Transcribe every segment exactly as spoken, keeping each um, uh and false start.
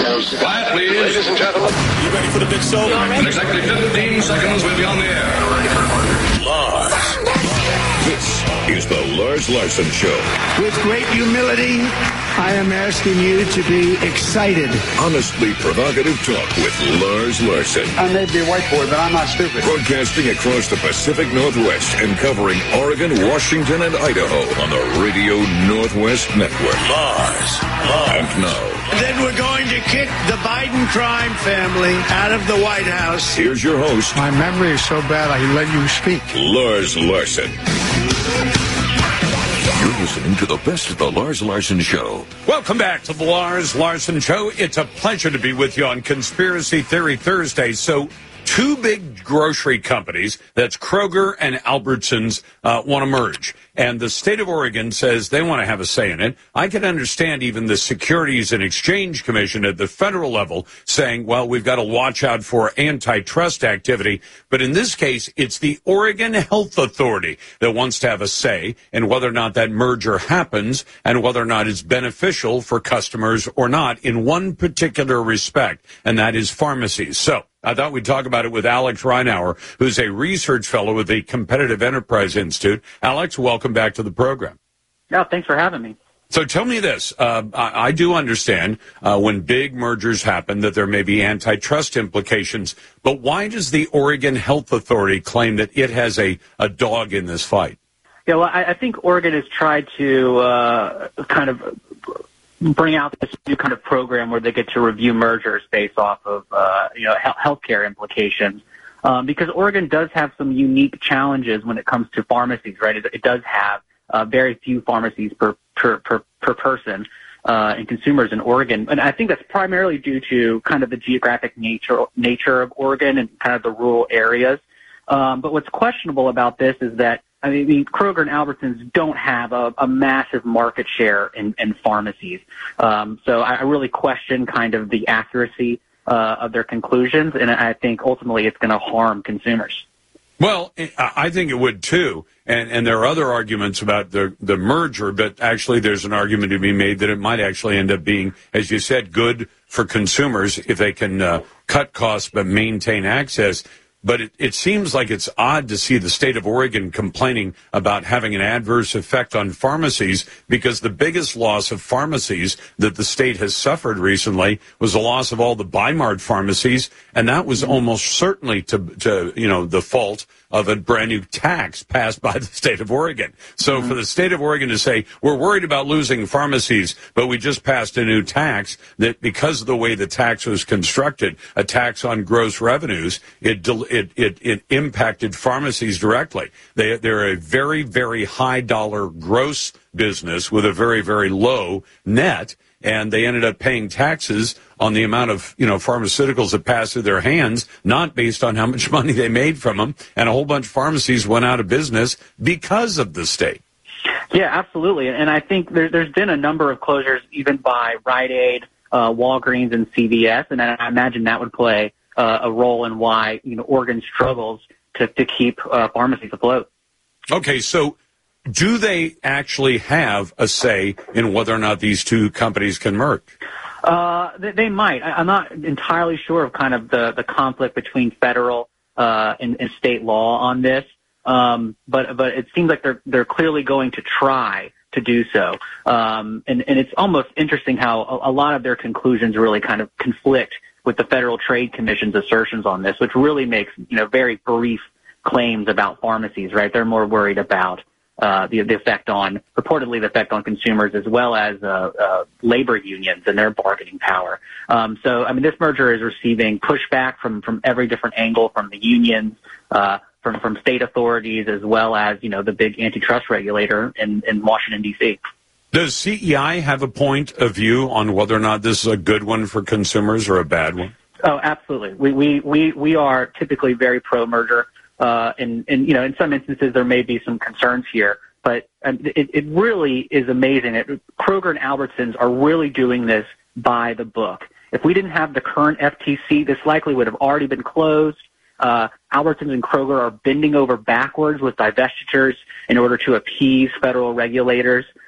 Quiet, please. Ladies and gentlemen. You ready for the big show? In exactly fifteen seconds, we'll be on the air. Lars. This is the Lars Larson Show. With great humility, I am asking you to be excited. Honestly provocative talk with Lars Larson. I may be a white boy, but I'm not stupid. Broadcasting across the Pacific Northwest and covering Oregon, Washington, and Idaho on the Radio Northwest Network. Lars. Lars. And now. Then we're going to kick the Biden crime family out of the White House. Here's your host. My memory is so bad I let you speak. Lars Larson. You're listening to the best of the Lars Larson Show. Welcome back to the Lars Larson Show. It's a pleasure to be with you on Conspiracy Theory Thursday. So, two big grocery companies, that's Kroger and Albertsons, uh, want to merge. And the state of Oregon says they want to have a say in it. I can understand even the Securities and Exchange Commission at the federal level saying, well, we've got to watch out for antitrust activity. But in this case, it's the Oregon Health Authority that wants to have a say in whether or not that merger happens and whether or not it's beneficial for customers or not in one particular respect, and that is pharmacies. So I thought we'd talk about it with Alex Reinauer, who's a research fellow with the Competitive Enterprise Institute. Alex, welcome back to the program. Yeah, thanks for having me. So tell me this. Uh, I, I do understand uh, when big mergers happen that there may be antitrust implications, but why does the Oregon Health Authority claim that it has a, a dog in this fight? Yeah, well, I, I think Oregon has tried to uh, kind of bring out this new kind of program where they get to review mergers based off of, uh, you know, he- healthcare implications. Um, because Oregon does have some unique challenges when it comes to pharmacies, right? It, it does have uh, very few pharmacies per per per, per person uh, and consumers in Oregon, and I think that's primarily due to kind of the geographic nature nature of Oregon and kind of the rural areas. Um, but what's questionable about this is that I mean, Kroger and Albertsons don't have a, a massive market share in, in pharmacies. Um, so I, I really question kind of the accuracy uh, of their conclusions, and I think ultimately it's going to harm consumers. Well, I think it would too, and and there are other arguments about the the merger, but actually there's an argument to be made that it might actually end up being, as you said, good for consumers if they can uh, cut costs but maintain access. But it, it seems like it's odd to see the state of Oregon complaining about having an adverse effect on pharmacies, because the biggest loss of pharmacies that the state has suffered recently was the loss of all the Bi-Mart pharmacies, and that was almost certainly to, to you know, the fault of a brand new tax passed by the state of Oregon. So mm-hmm. for the state of Oregon to say, we're worried about losing pharmacies, but we just passed a new tax that because of the way the tax was constructed, a tax on gross revenues, it it it, it impacted pharmacies directly. They, they're a very, very high dollar gross business with a very, very low net. And they ended up paying taxes on the amount of, you know, pharmaceuticals that passed through their hands, not based on how much money they made from them. And a whole bunch of pharmacies went out of business because of the state. Yeah, absolutely. And I think there, there's been a number of closures, even by Rite Aid, uh, Walgreens, and C V S. And I imagine that would play uh, a role in why, you know, Oregon struggles to, to keep uh, pharmacies afloat. Okay, so do they actually have a say in whether or not these two companies can merge? Uh, they, they might. I, I'm not entirely sure of kind of the, the conflict between federal uh, and, and state law on this, um, but but it seems like they're they're clearly going to try to do so. Um, and, and it's almost interesting how a, a lot of their conclusions really kind of conflict with the Federal Trade Commission's assertions on this, which really makes, you know, very brief claims about pharmacies. Right? They're more worried about Uh, the, the effect on, reportedly the effect on consumers, as well as uh, uh, labor unions and their bargaining power. Um, so, I mean, this merger is receiving pushback from, from every different angle, from the unions, uh, from, from state authorities, as well as, you know, the big antitrust regulator in, in Washington, D C. Does C E I have a point of view on whether or not this is a good one for consumers or a bad one? Oh, absolutely. We, we, we, we are typically very pro-merger. Uh, and, and, you know, in some instances there may be some concerns here, but um, it, it really is amazing. It, Kroger and Albertsons are really doing this by the book. If we didn't have the current F T C, this likely would have already been closed. Uh, Albertsons and Kroger are bending over backwards with divestitures in order to appease federal regulators.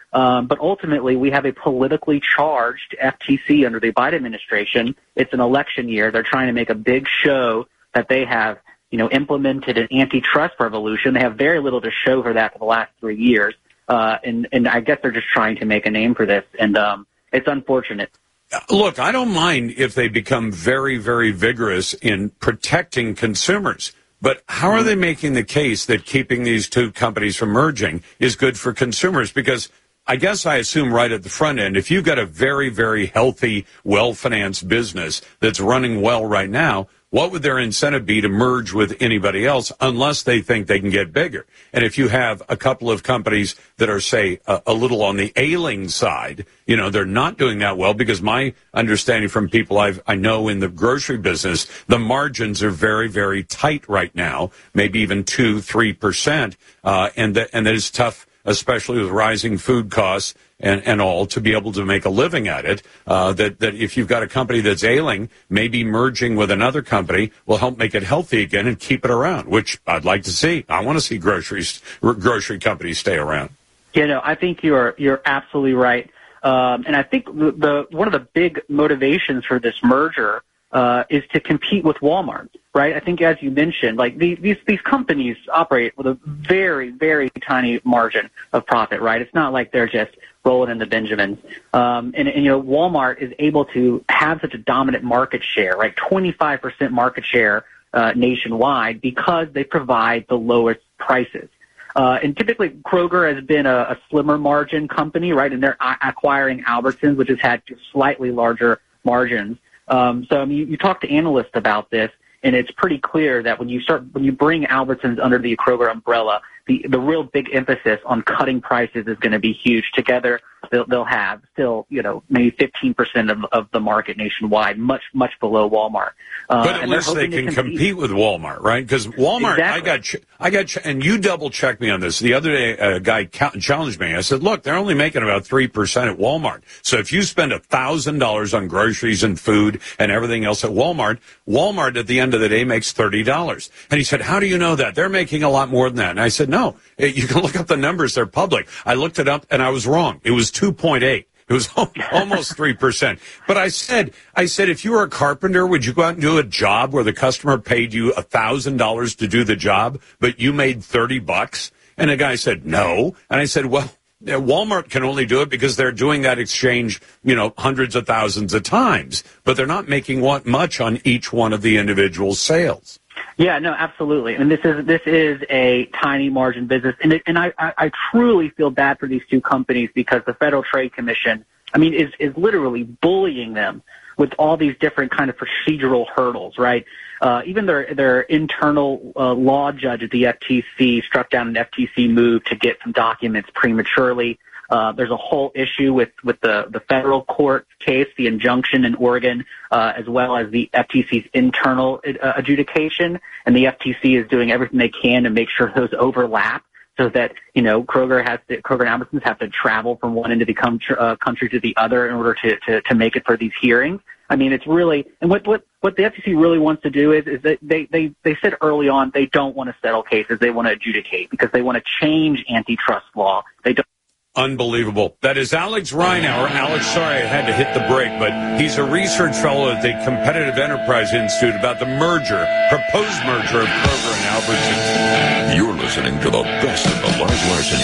Um, but ultimately, we have a politically charged F T C under the Biden administration. It's an election year. They're trying to make a big show that they have, you know, implemented an antitrust revolution. They have very little to show for that for the last three years. Uh, and, and I guess they're just trying to make a name for this. And um, it's unfortunate. Look, I don't mind if they become very, very vigorous in protecting consumers. But how are they making the case that keeping these two companies from merging is good for consumers? Because I guess I assume right at the front end, if you've got a very, very healthy, well-financed business that's running well right now, what would their incentive be to merge with anybody else unless they think they can get bigger? And if you have a couple of companies that are, say, a, a little on the ailing side, you know, they're not doing that well, because my understanding from people I've, I know in the grocery business, the margins are very, very tight right now, maybe even two, three percent, uh, and that, and that is tough, especially with rising food costs and, and all, to be able to make a living at it. Uh, that, that if you've got a company that's ailing, maybe merging with another company will help make it healthy again and keep it around, which I'd like to see. I want to see groceries, grocery companies stay around. You know, I think you're you're absolutely right. Um, and I think the, the one of the big motivations for this merger uh, is to compete with Walmart, right? I think, as you mentioned, like these, these these companies operate with a very, very tiny margin of profit, right? It's not like they're just rolling in the Benjamins. Um, and, and, you know, Walmart is able to have such a dominant market share, right? twenty-five percent market share uh, nationwide, because they provide the lowest prices. Uh, and typically Kroger has been a, a slimmer margin company, right? And they're a- acquiring Albertsons, which has had slightly larger margins. Um, so I mean, you, you talk to analysts about this, and it's pretty clear that when you start, when you bring Albertsons under the Kroger umbrella, the, the real big emphasis on cutting prices is going to be huge. Together, they'll, they'll have still, you know, maybe fifteen percent of, of the market nationwide, much, much below Walmart. Uh, but at least they can compete. compete with Walmart, right? Because Walmart, exactly. I got, ch- I got, ch- and you double checked me on this. The other day, a guy ca- challenged me. I said, look, they're only making about three percent at Walmart. So if you spend one thousand dollars on groceries and food and everything else at Walmart, Walmart at the end of the day makes thirty dollars. And he said, how do you know that? They're making a lot more than that. And I said, no, you can look up the numbers. They're public. I looked it up and I was wrong. It was two point eight. It was almost three percent. But I said, I said, if you were a carpenter, would you go out and do a job where the customer paid you one thousand dollars to do the job, but you made thirty bucks? And the guy said, no. And I said, well, Walmart can only do it because they're doing that exchange, you know, hundreds of thousands of times, but they're not making what much on each one of the individual sales. Yeah, no, absolutely. And this is this is a tiny margin business, and it, and I, I, I truly feel bad for these two companies, because the Federal Trade Commission, I mean, is is literally bullying them with all these different kind of procedural hurdles, right? Uh, even their their internal uh, law judge at the F T C struck down an F T C move to get some documents prematurely. Uh, there's a whole issue with, with the, the federal court case, the injunction in Oregon, uh, as well as the F T C's internal uh, adjudication. And the F T C is doing everything they can to make sure those overlap, so that, you know, Kroger has to, Kroger and Albertsons have to travel from one end of the com- uh, country to the other in order to, to, to make it for these hearings. I mean, it's really, and what, what, what the F T C really wants to do is, is that they, they, they said early on they don't want to settle cases. They want to adjudicate, because they want to change antitrust law. They don't. Unbelievable. That is Alex Reinauer. Alex, sorry I had to hit the break, but he's a research fellow at the Competitive Enterprise Institute about the merger, proposed merger of Kroger and Albertsons. You're listening to the best of the Lars Larson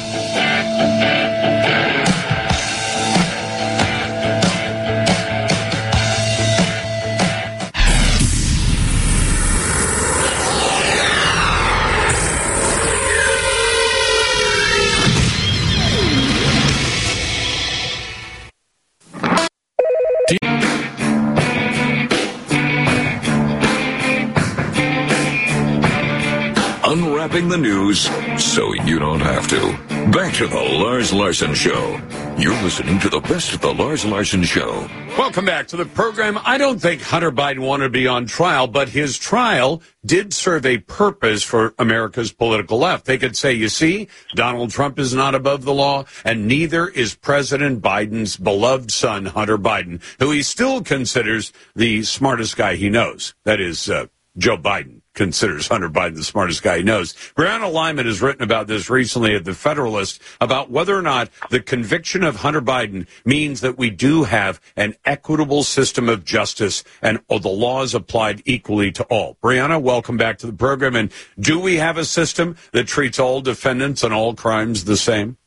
Show. Unwrapping the news so you don't have to. Back to the Lars Larson Show. You're listening to the best of the Lars Larson Show. Welcome back to the program. I don't think Hunter Biden wanted to be on trial, but his trial did serve a purpose for America's political left. They could say, you see, Donald Trump is not above the law, and neither is President Biden's beloved son, Hunter Biden, who he still considers the smartest guy he knows. That is uh, Joe Biden. considers Hunter Biden the smartest guy he knows. Brianna Lyman has written about this recently at The Federalist about whether or not the conviction of Hunter Biden means that we do have an equitable system of justice and the laws applied equally to all. Brianna, welcome back to the program. And do we have a system that treats all defendants and all crimes the same?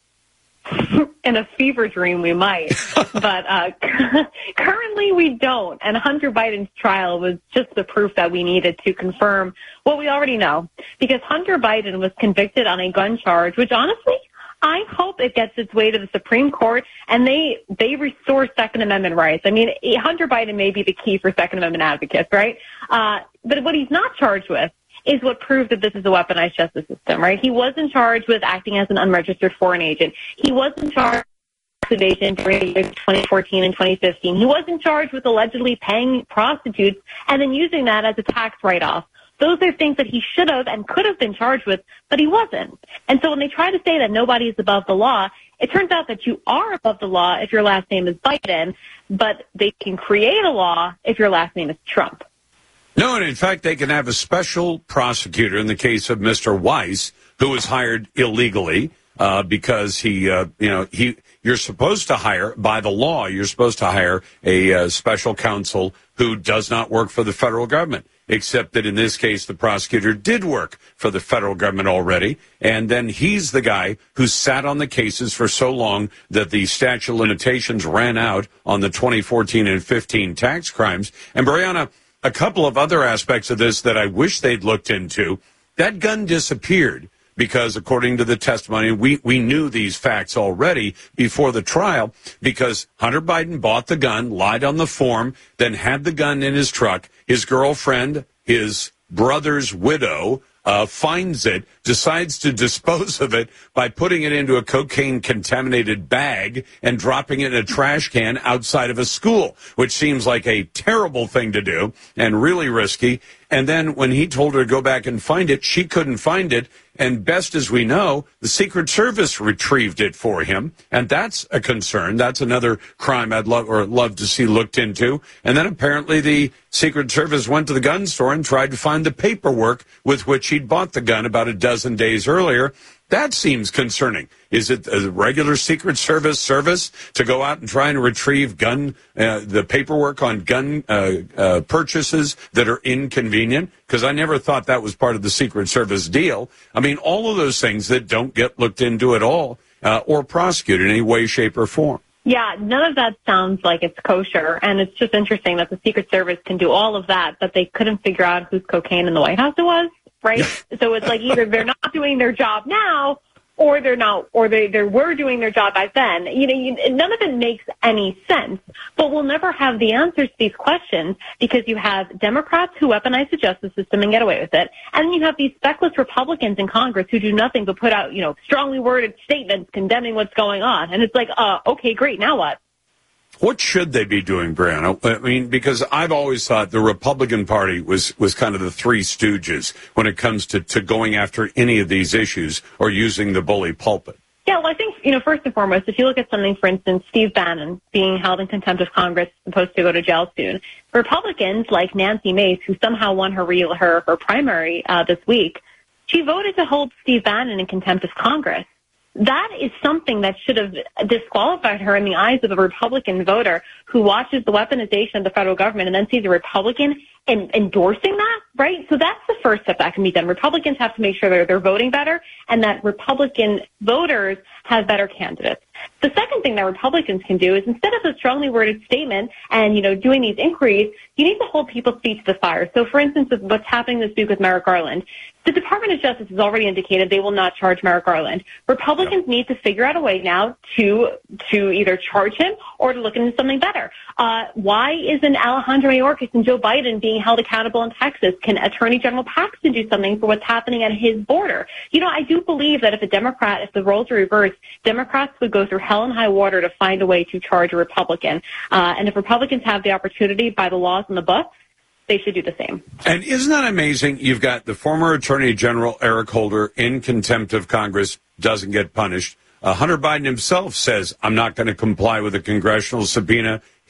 In a fever dream, we might, but uh, currently we don't. And Hunter Biden's trial was just the proof that we needed to confirm what we already know. Because Hunter Biden was convicted on a gun charge, which honestly, I hope it gets its way to the Supreme Court and they they restore Second Amendment rights. I mean, Hunter Biden may be the key for Second Amendment advocates, right? Uh, but what he's not charged with is what proves that this is a weaponized justice system, right? He wasn't charged with acting as an unregistered foreign agent. He wasn't charged with evasion during twenty fourteen and twenty fifteen. He wasn't charged with allegedly paying prostitutes and then using that as a tax write-off. Those are things that he should have and could have been charged with, but he wasn't. And so when they try to say that nobody is above the law, it turns out that you are above the law if your last name is Biden, but they can create a law if your last name is Trump. No, and in fact, they can have a special prosecutor in the case of Mister Weiss, who was hired illegally uh, because he, uh, you know, he. You're supposed to hire, by the law, you're supposed to hire a uh, special counsel who does not work for the federal government, except that in this case, the prosecutor did work for the federal government already. And then he's the guy who sat on the cases for so long that the statute of limitations ran out on the twenty fourteen and fifteen tax crimes. And Brianna, a couple of other aspects of this that I wish they'd looked into. That gun disappeared because, according to the testimony, we, we knew these facts already before the trial because Hunter Biden bought the gun, lied on the form, then had the gun in his truck. His girlfriend, his brother's widow, uh, finds it, decides to dispose of it by putting it into a cocaine-contaminated bag and dropping it in a trash can outside of a school, which seems like a terrible thing to do and really risky. And then when he told her to go back and find it, she couldn't find it. And best as we know, the Secret Service retrieved it for him. And that's a concern. That's another crime I'd love or love to see looked into. And then apparently the Secret Service went to the gun store and tried to find the paperwork with which he'd bought the gun about a dozen days earlier. That seems concerning. Is it a regular Secret Service service to go out and try and retrieve gun, uh, the paperwork on gun uh, uh, purchases that are inconvenient? Because I never thought that was part of the Secret Service deal. I mean, all of those things that don't get looked into at all uh, or prosecuted in any way, shape, or form. Yeah, none of that sounds like it's kosher, and it's just interesting that the Secret Service can do all of that, but they couldn't figure out whose cocaine in the White House it was. Right? So it's like either they're not doing their job now or they're not, or they, they were doing their job back then. You know, you, none of it makes any sense, but we'll never have the answers to these questions because you have Democrats who weaponize the justice system and get away with it. And then you have these feckless Republicans in Congress who do nothing but put out, you know, strongly worded statements condemning what's going on. And it's like, uh, okay, great. Now what? What should they be doing, Brianna? I mean, because I've always thought the Republican Party was, was kind of the three stooges when it comes to, to going after any of these issues or using the bully pulpit. Yeah, well, I think, you know, first and foremost, if you look at something, for instance, Steve Bannon being held in contempt of Congress, supposed to go to jail soon, Republicans like Nancy Mace, who somehow won her real, her, her primary uh, this week, she voted to hold Steve Bannon in contempt of Congress. That is something that should have disqualified her in the eyes of a Republican voter who watches the weaponization of the federal government and then sees a Republican in, endorsing that, right? So that's the first step that can be done. Republicans have to make sure that they're voting better and that Republican voters have better candidates. The second thing that Republicans can do is instead of a strongly worded statement and, you know, doing these inquiries, you need to hold people's feet to the fire. So, for instance, with what's happening this week with Merrick Garland, the Department of Justice has already indicated they will not charge Merrick Garland. Republicans need to figure out a way now to to either charge him or to look into something better. Uh, why isn't Alejandro Mayorkas and Joe Biden being held accountable in Texas? Can Attorney General Paxton do something for what's happening at his border? You know, I do believe that if a Democrat, if the roles are reversed, Democrats would go through hell and high water to find a way to charge a Republican. Uh, and if Republicans have the opportunity by the laws in the books, they should do the same. And isn't that amazing? You've got the former Attorney General Eric Holder in contempt of Congress, doesn't get punished. Uh, Hunter Biden himself says, I'm not going to comply with a congressional subpoena.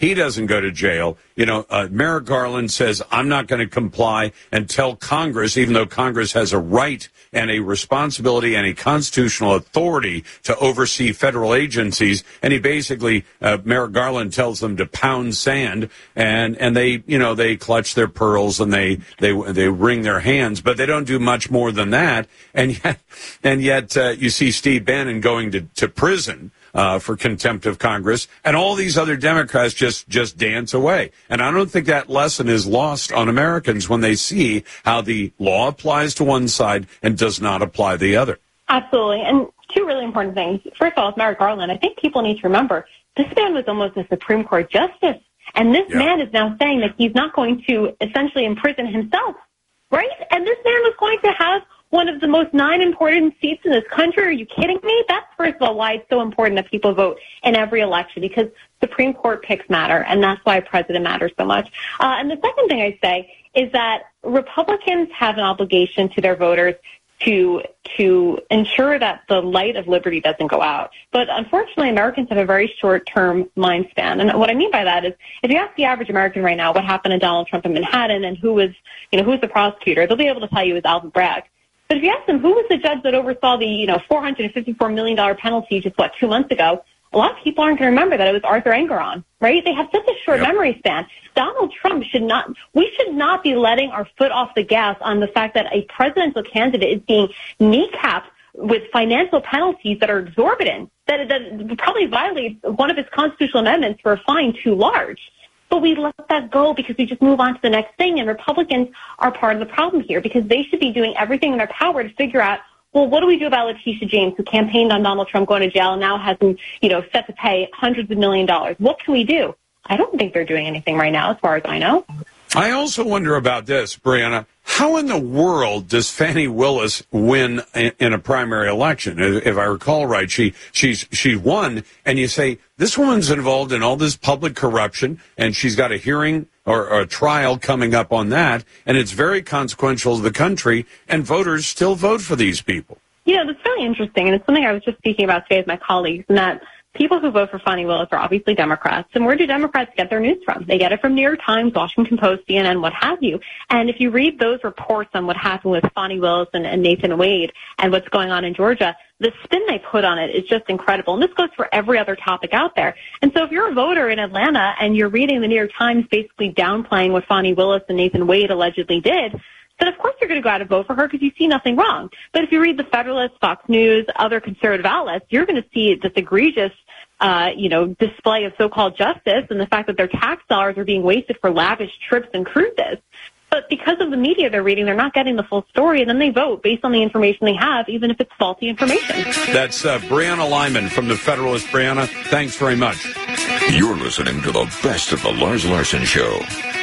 He doesn't go to jail. You know, uh, Merrick Garland says, I'm not going to comply and tell Congress, even though Congress has a right and a responsibility and a constitutional authority to oversee federal agencies. And he basically, uh, Merrick Garland tells them to pound sand, and, and they, you know, they clutch their pearls and they, they, they wring their hands, but they don't do much more than that. And yet, and yet, uh, you see Steve Bannon going to, to prison. Uh, for contempt of Congress, and all these other Democrats just, just dance away. And I don't think that lesson is lost on Americans when they see how the law applies to one side and does not apply the other. Absolutely. And two really important things. First of all, with Merrick Garland, I think people need to remember this man was almost a Supreme Court justice. And this yeah. man is now saying that he's not going to essentially imprison himself, right? And this man was going to have one of the most nine important seats in this country. Are you kidding me? That's, first of all, why it's so important that people vote in every election, because Supreme Court picks matter, and that's why President matters so much. Uh, and the second thing I'd say is that Republicans have an obligation to their voters to to ensure that the light of liberty doesn't go out. But unfortunately, Americans have a very short-term mind span. And what I mean by that is, if you ask the average American right now what happened to Donald Trump in Manhattan and who was, you know, who's the prosecutor, they'll be able to tell you it was Alvin Bragg. But if you ask them who was the judge that oversaw the, you know, four hundred fifty-four million dollars penalty just, what, two months ago, a lot of people aren't going to remember that it was Arthur Engoron, right? They have such a short yep. memory span. Donald Trump should not, we should not be letting our foot off the gas on the fact that a presidential candidate is being kneecapped with financial penalties that are exorbitant, that, that probably violates one of his constitutional amendments for a fine too large. But we let that go because we just move on to the next thing. And Republicans are part of the problem here because they should be doing everything in their power to figure out, well, what do we do about Letitia James, who campaigned on Donald Trump going to jail and now has him, you know, set to pay hundreds of million dollars? What can we do? I don't think they're doing anything right now, as far as I know. I also wonder about this, Brianna. How in the world does Fani Willis win in a primary election? If I recall right, she she's she won, and you say this woman's involved in all this public corruption, and she's got a hearing or, or a trial coming up on that, and it's very consequential to the country, and voters still vote for these people. You know, that's really interesting, and it's something I was just speaking about today with my colleagues, and that people who vote for Fani Willis are obviously Democrats. And where do Democrats get their news from? They get it from New York Times, Washington Post, C N N, what have you. And if you read those reports on what happened with Fani Willis and, and Nathan Wade and what's going on in Georgia, the spin they put on it is just incredible. And this goes for every other topic out there. And so if you're a voter in Atlanta and you're reading the New York Times basically downplaying what Fani Willis and Nathan Wade allegedly did, then of course you're going to go out and vote for her because you see nothing wrong. But if you read the Federalist, Fox News, other conservative outlets, you're going to see this egregious Uh, you know, display of so-called justice and the fact that their tax dollars are being wasted for lavish trips and cruises. But because of the media they're reading, they're not getting the full story, and then they vote based on the information they have, even if it's faulty information. That's uh, Brianna Lyman from the Federalist. Brianna, thanks very much. You're listening to the best of the Lars Larson Show.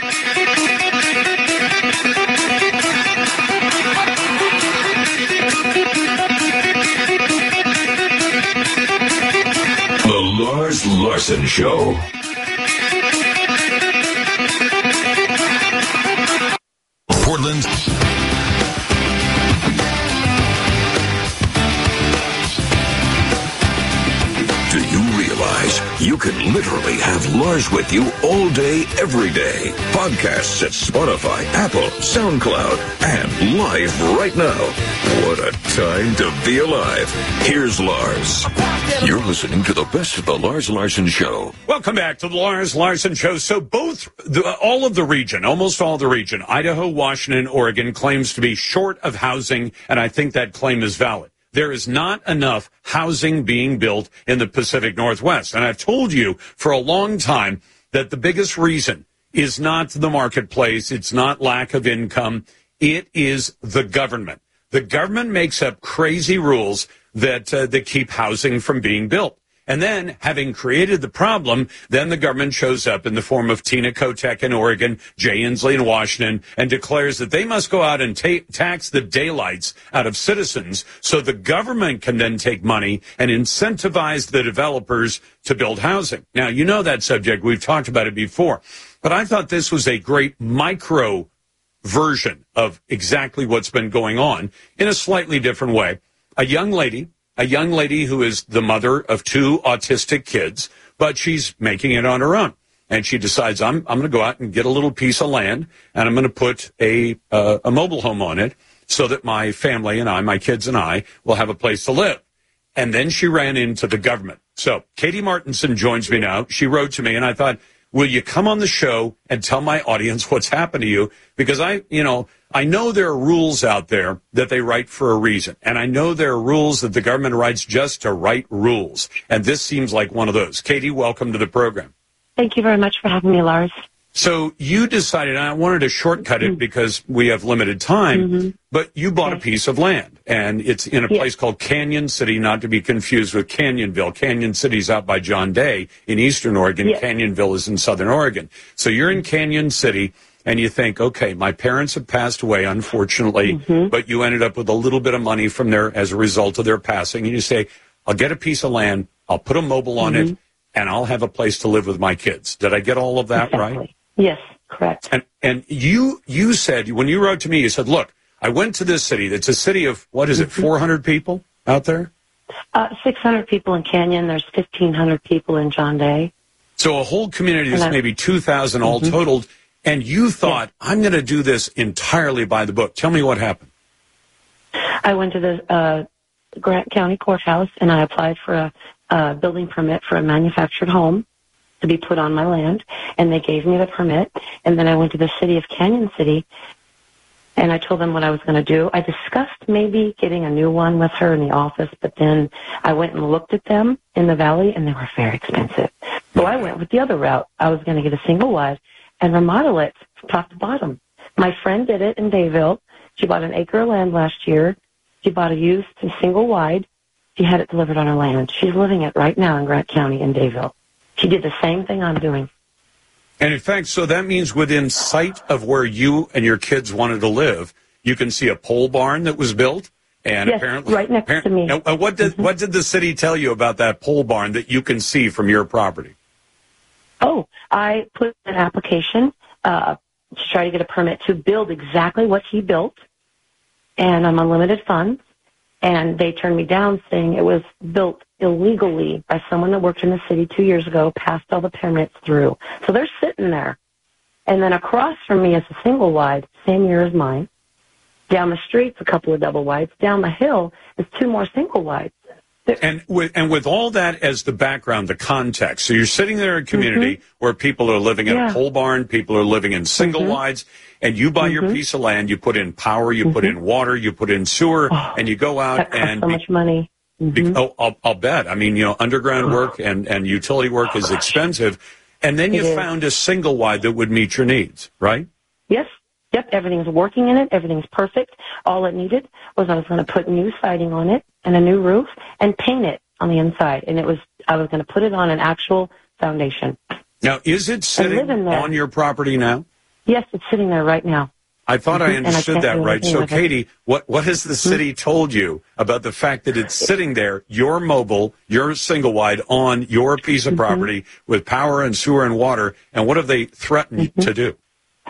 The Lars Larson Show. Portland. Do you realize you can literally have Lars with you all day, every day? Podcasts at Spotify, Apple, SoundCloud, and live right now. What a time to be alive. Here's Lars. You're listening to the best of the Lars Larson Show. Welcome back to the Lars Larson Show. So both, the, all of the region, almost all the region, Idaho, Washington, Oregon, claims to be short of housing, and I think that claim is valid. There is not enough housing being built in the Pacific Northwest. And I've told you for a long time that the biggest reason is not the marketplace. It's not lack of income. It is the government. The government makes up crazy rules that uh, that keep housing from being built. And then, having created the problem, then the government shows up in the form of Tina Kotek in Oregon, Jay Inslee in Washington, and declares that they must go out and ta- tax the daylights out of citizens so the government can then take money and incentivize the developers to build housing. Now, you know that subject. We've talked about it before. But I thought this was a great micro version of exactly what's been going on in a slightly different way. A young lady, a young lady who is the mother of two autistic kids, but she's making it on her own. and she decides, I'm, I'm going to go out and get a little piece of land, and I'm going to put a, uh, a mobile home on it so that my family and I, my kids and I, will have a place to live. And then she ran into the government. So Katie Martinson joins me now. She wrote to me, and I thought, will you come on the show and tell my audience what's happened to you? Because I, you know, I know there are rules out there that they write for a reason. And I know there are rules that the government writes just to write rules. And this seems like one of those. Katie, welcome to the program. Thank you very much for having me, Lars. So you decided, I wanted to shortcut it because we have limited time, mm-hmm. but you bought okay. a piece of land, and it's in a yes. place called Canyon City, not to be confused with Canyonville. Canyon City's out by John Day in eastern Oregon. Yes. Canyonville is in southern Oregon. So you're in Canyon City, and you think, okay, my parents have passed away, unfortunately, mm-hmm. but you ended up with a little bit of money from their as a result of their passing, and you say, I'll get a piece of land, I'll put a mobile on mm-hmm. it, and I'll have a place to live with my kids. Did I get all of that exactly. right? Yes, correct. And and you you said, when you wrote to me, you said, look, I went to this city. It's a city of, what is it, four hundred people out there? Uh, six hundred people in Canyon. There's fifteen hundred people in John Day. So a whole community is maybe two thousand all mm-hmm. totaled. And you thought, yeah. I'm going to do this entirely by the book. Tell me what happened. I went to the uh, Grant County Courthouse, and I applied for a, a building permit for a manufactured home to be put on my land, and they gave me the permit. And then I went to the city of Canyon City, and I told them what I was going to do. I discussed maybe getting a new one with her in the office, but then I went and looked at them in the valley, and they were very expensive. So I went with the other route. I was going to get a single wide and remodel it from top to bottom. My friend did it in Dayville. She bought an acre of land last year. She bought a used and single wide. She had it delivered on her land. She's living it right now in Grant County in Dayville. She did the same thing I'm doing. And in fact, so that means within sight of where you and your kids wanted to live, you can see a pole barn that was built. And yes, apparently, right next appar- to me. Now, what did mm-hmm. what did the city tell you about that pole barn that you can see from your property? Oh, I put an application uh, to try to get a permit to build exactly what he built, and I'm unlimited funds. And they turned me down, saying it was built illegally by someone that worked in the city two years ago, passed all the permits through. So they're sitting there. And then across from me is a single wide, same year as mine. Down the street's a couple of double wides. Down the hill is two more single wides. And with, and with all that as the background, the context, so you're sitting there in a community mm-hmm. where people are living in yeah. a pole barn, people are living in single mm-hmm. wides, and you buy mm-hmm. your piece of land, you put in power, you mm-hmm. put in water, you put in sewer, oh, and you go out that costs and... so be, much money. Mm-hmm. be, oh, I'll, I'll bet. I mean, you know, underground work and, and utility work is expensive. And then you it found a single wide that would meet your needs, right? Yes. Yep, everything's working in it. Everything's perfect. All it needed was I was going to put new siding on it and a new roof and paint it on the inside. And it was I was going to put it on an actual foundation. Now, is it sitting on your property now? Yes, it's sitting there right now. I thought mm-hmm. I understood I that right. So, Katie, it. what, what has the city mm-hmm. told you about the fact that it's sitting there, your mobile, your single wide, on your piece of mm-hmm. property with power and sewer and water, and what have they threatened mm-hmm. to do?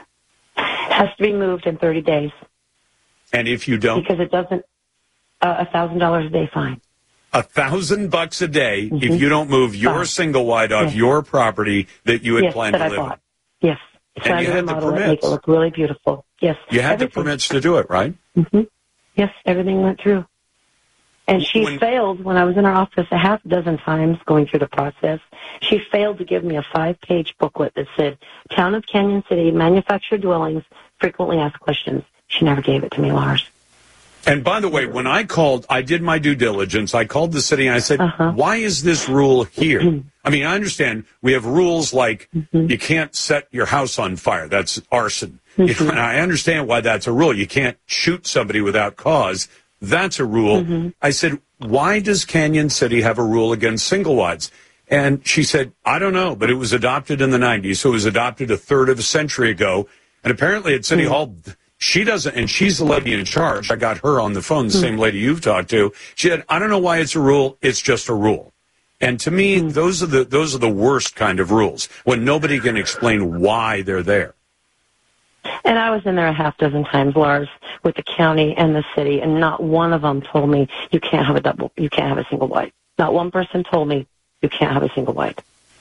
It has to be moved in thirty days. And if you don't? Because it doesn't, uh, one thousand dollars a day fine. A thousand bucks a day mm-hmm. if you don't move your Fine. single wide off yes. your property that you had yes, planned that to I live bought. in. Yes. And you had the permits. Make it look really beautiful. Yes. You had everything. the permits to do it, right? Mm-hmm. Yes, everything went through. And she when, failed when I was in her office a half dozen times going through the process. She failed to give me a five-page booklet that said, Town of Canyon City, manufactured dwellings, frequently asked questions. She never gave it to me, Lars. And by the way, when I called, I did my due diligence. I called the city and I said, uh-huh. why is this rule here? I mean, I understand we have rules like mm-hmm. you can't set your house on fire. That's arson. Mm-hmm. You know, and I understand why that's a rule. You can't shoot somebody without cause. That's a rule. Mm-hmm. I said, why does Canyon City have a rule against single wides? And she said, I don't know, but it was adopted in the nineties. So it was adopted a third of a century ago. And apparently at City mm-hmm. Hall, she doesn't, and she's the lady in charge. I got her on the phone, the mm-hmm. same lady you've talked to. She said, I don't know why it's a rule. It's just a rule. And to me, mm-hmm. those are the those are the worst kind of rules, when nobody can explain why they're there. And I was in there a half dozen times, Lars, with the county and the city, and not one of them told me you can't have a double, you can't have a single wide. Not one person told me you can't have a single wide.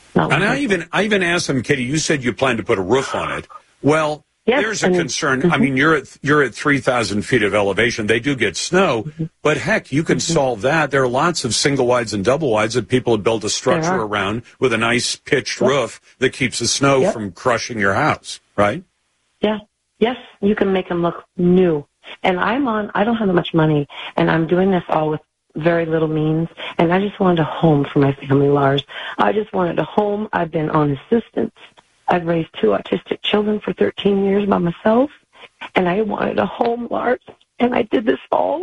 Not and I husband. even I even asked them, Katie, you said you plan to put a roof on it. Well, Yes, there's a and- concern. mm-hmm. I mean, you're at you're at three thousand feet of elevation. They do get snow, Mm-hmm. but heck, you can Mm-hmm. solve that. There are lots of single wides and double wides that people have built a structure There are. around with a nice pitched Yep. roof that keeps the snow Yep. from crushing your house, right? Yeah. Yes, you can make them look new. And I'm on, I don't have that much money, and I'm doing this all with very little means, and I just wanted a home for my family, Lars. I just wanted a home. I've been on assistance. I've raised two autistic children for thirteen years by myself, and I wanted a home, Lars, and I did this all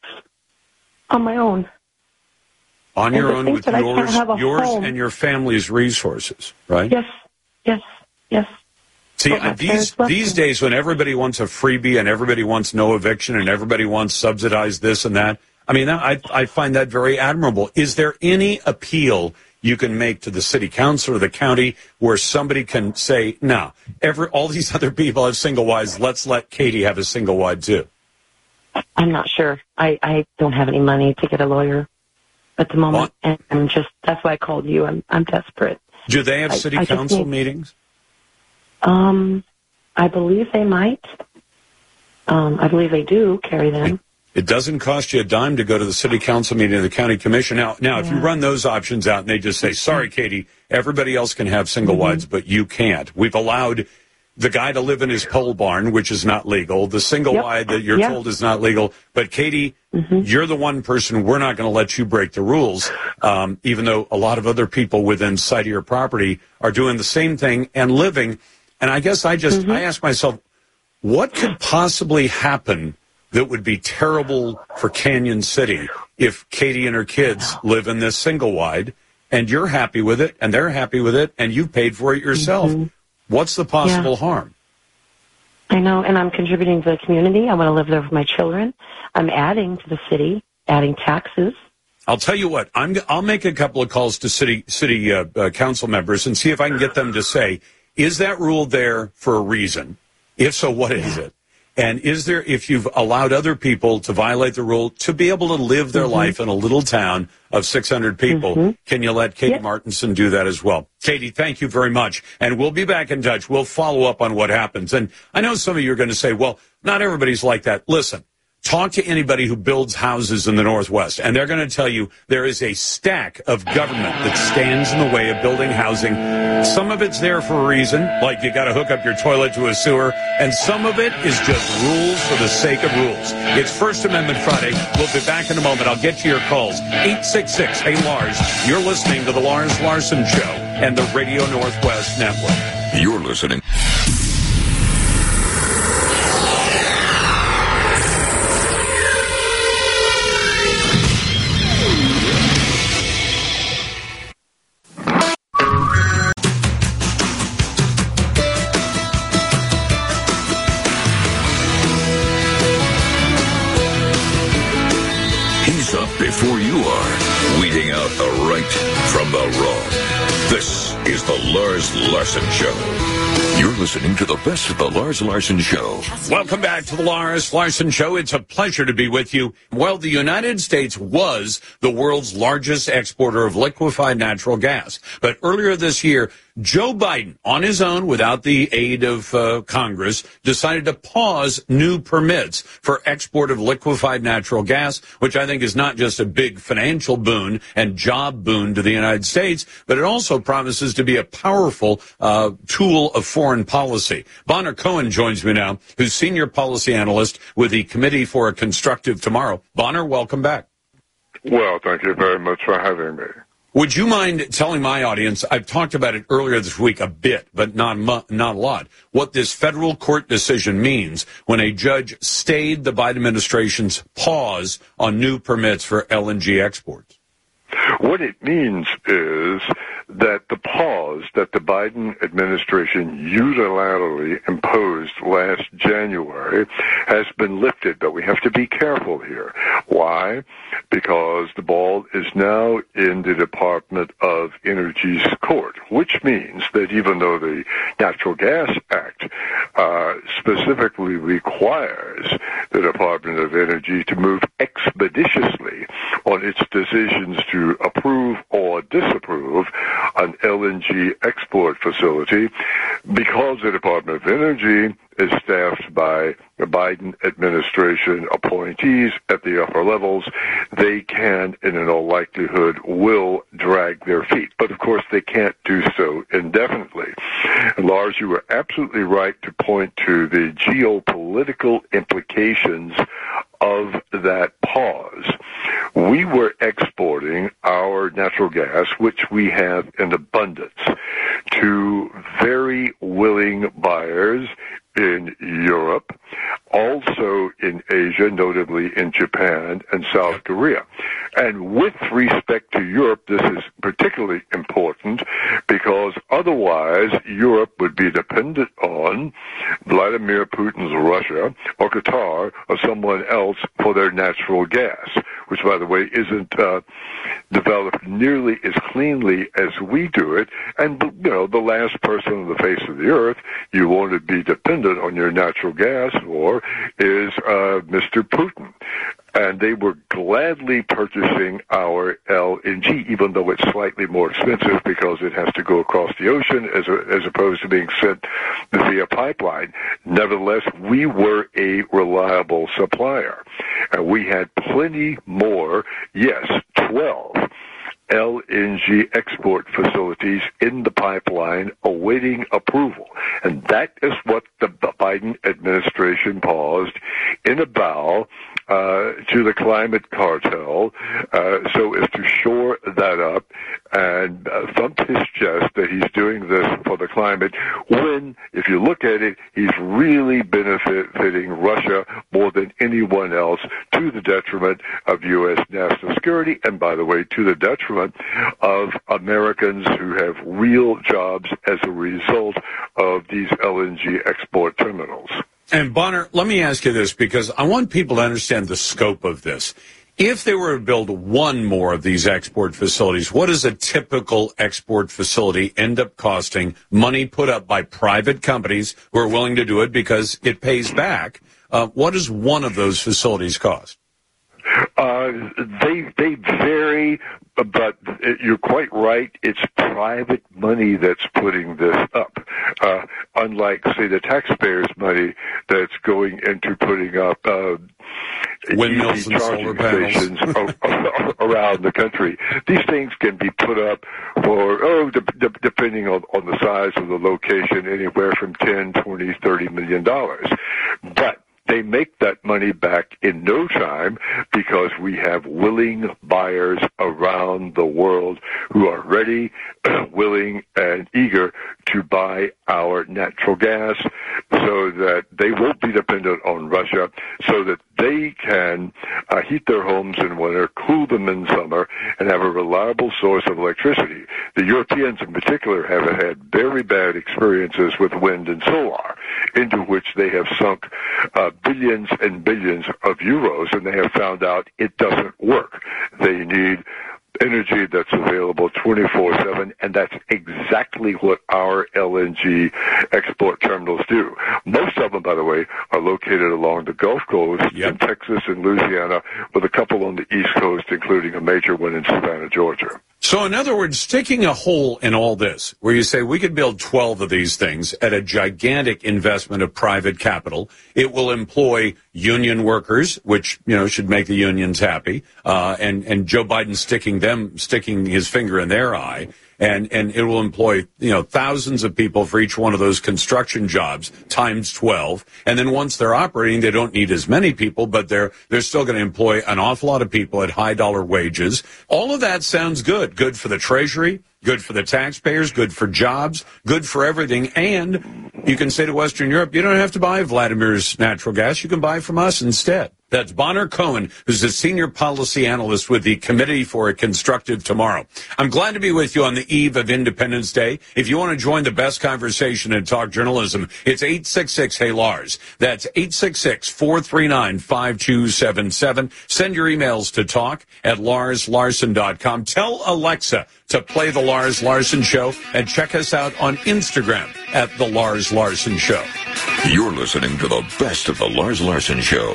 on my own. On And your to own think with that I can't yours, have a yours home. and your family's resources, right? Yes, yes, yes. See, But my uh, these parents left these me. days when everybody wants a freebie and everybody wants no eviction and everybody wants subsidized this and that, I mean, that, I I find that very admirable. Is there any appeal you can make to the city council or the county where somebody can say, no, every all these other people have single wides, let's let Katie have a single wide too? I'm not sure. I, I don't have any money to get a lawyer at the moment, and I'm just, that's why I called you. I'm I'm desperate. Do they have I- city I just council need- meetings? Um, I believe they might. Um, I believe they do carry them. It doesn't cost you a dime to go to the city council meeting of the county commission. Now, now, if you Yeah. run those options out and they just say, sorry, Katie, everybody else can have single Mm-hmm. wides, but you can't. We've allowed the guy to live in his pole barn, which is not legal. The single Yep. wide that you're Yeah. told is not legal. But Katie, Mm-hmm. you're the one person we're not going to let you break the rules, um, even though a lot of other people within sight of your property are doing the same thing and living. And I guess I just, Mm-hmm. I ask myself, what could possibly happen that would be terrible for Canyon City if Katie and her kids live in this single wide and you're happy with it and they're happy with it and you paid for it yourself? Mm-hmm. What's the possible Yeah. harm? I know, and I'm contributing to the community. I want to live there with my children. I'm adding to the city, adding taxes. I'll tell you what, I'm, I'll make a couple of calls to city city uh, uh, council members and see if I can get them to say, is that rule there for a reason? If so, what is it? And is there, if you've allowed other people to violate the rule to be able to live their Mm-hmm. life in a little town of six hundred people, Mm-hmm. can you let Katie Yep. Martinson do that as well? Katie, thank you very much. And we'll be back in touch. We'll follow up on what happens. And I know some of you are going to say, well, not everybody's like that. Listen. Talk to anybody who builds houses in the Northwest, and they're going to tell you there is a stack of government that stands in the way of building housing. Some of it's there for a reason, like you got to hook up your toilet to a sewer, and some of it is just rules for the sake of rules. It's First Amendment Friday. We'll be back in a moment. I'll get to your calls. eight six six, hey Lars. You're listening to the Lars Larson Show and the Radio Northwest Network. You're listening. He's up before you are, weeding out the right from the wrong. This is the Lars Larson Show. You're listening to the best of the Lars Larson Show. Welcome back to the Lars Larson Show. It's a pleasure to be with you. Well, the United States was the world's largest exporter of liquefied natural gas. But earlier this year, Joe Biden, on his own, without the aid of uh, Congress, decided to pause new permits for export of liquefied natural gas, which I think is not just a big financial boon and job boon to the United States, but it also promises to be a powerful uh, tool of foreign policy. Bonner Cohen joins me now, who's senior policy analyst with the Committee for a Constructive Tomorrow. Bonner, welcome back. Well, thank you very much for having me. Would you mind telling my audience, I've talked about it earlier this week a bit, but not, mu- not a lot, what this federal court decision means when a judge stayed the Biden administration's pause on new permits for L N G exports? What it means is that the pause that the Biden administration unilaterally imposed last January has been lifted, but we have to be careful here. Why? Because the ball is now in the Department of Energy's court, which means that even though the Natural Gas Act uh, specifically requires the Department of Energy to move expeditiously on its decisions to approve or disapprove an L N G export facility, because the Department of Energy is staffed by the Biden administration appointees at the upper levels. They can, and in all likelihood, will drag their feet. But, of course, they can't do so indefinitely. And Lars, you were absolutely right to point to the geopolitical implications of that pause. We were exporting our natural gas, which we have in abundance, to very willing buyers in Europe, also in Asia, notably in Japan and South Korea. And with respect to Europe, this is particularly important because otherwise Europe would be dependent on Vladimir Putin's Russia or Qatar or someone else for their natural gas, which, by the way, isn't uh, developed nearly as cleanly as we do it. And, you know, the last person on the face of the earth you want to be dependent on your natural gas for is uh, Mister Putin. And they were gladly purchasing our L N G, even though it's slightly more expensive because it has to go across the ocean as, a, as opposed to being sent via pipeline. Nevertheless, we were a reliable supplier. And we had plenty more, yes, twelve L N G export facilities in the pipeline awaiting approval. And that is what the Biden administration paused in a bow uh, to the climate cartel uh, so as to shore that up and uh, thump his chest that he's doing this for the climate when, if you look at it, he's really benefiting Russia more than anyone else to the detriment of U S national security and, by the way, to the detriment of Americans who have real jobs as a result of these L N G export terminals. And Bonner, let me ask you this, because I want people to understand the scope of this. If they were to build one more of these export facilities, what does a typical export facility end up costing? Money put up by private companies who are willing to do it because it pays back. Uh, what does one of those facilities cost? Uh, they they vary, but you're quite right. It's private money that's putting this up, uh, unlike, say, the taxpayers' money that's going into putting up uh, windmills and solar panels around the country. These things can be put up for, oh, de- de- depending on, on the size of the location, anywhere from ten, twenty, thirty million dollars. But they make that money back in no time because we have willing buyers around the world who are ready, willing, and eager to buy our natural gas so that they won't be dependent on Russia, so that they can uh, heat their homes in winter, cool them in summer, and have a reliable source of electricity. The Europeans in particular have had very bad experiences with wind and solar, into which they have sunk uh, billions and billions of euros, and they have found out it doesn't work. They need energy that's available twenty-four seven, and that's exactly what our L N G export terminals do. Most of them, by the way, are located along the Gulf Coast yep. in Texas and Louisiana, with a couple on the East Coast, including a major one in Savannah, Georgia. So, in other words, sticking a hole in all this, where you say we could build twelve of these things at a gigantic investment of private capital, it will employ union workers, which, you know, should make the unions happy, uh, and, and Joe Biden sticking them, sticking his finger in their eye, and, and it will employ, you know, thousands of people for each one of those construction jobs, times twelve, and then once they're operating, they don't need as many people, but they're, they're still going to employ an awful lot of people at high dollar wages. All of that sounds good. Good for the Treasury, good for the taxpayers, good for jobs, good for everything. And you can say to Western Europe, you don't have to buy Vladimir's natural gas. You can buy from us instead. That's Bonner Cohen, who's a senior policy analyst with the Committee for a Constructive Tomorrow. I'm glad to be with you on the eve of Independence Day. If you want to join the best conversation in talk journalism, it's eight six six, hey Lars. That's eight six six, four three nine, five two seven seven. Send your emails to talk at lars larson dot com. Tell Alexa to play The Lars Larson Show, and check us out on Instagram at The Lars Larson Show. You're listening to the best of the Lars Larson Show.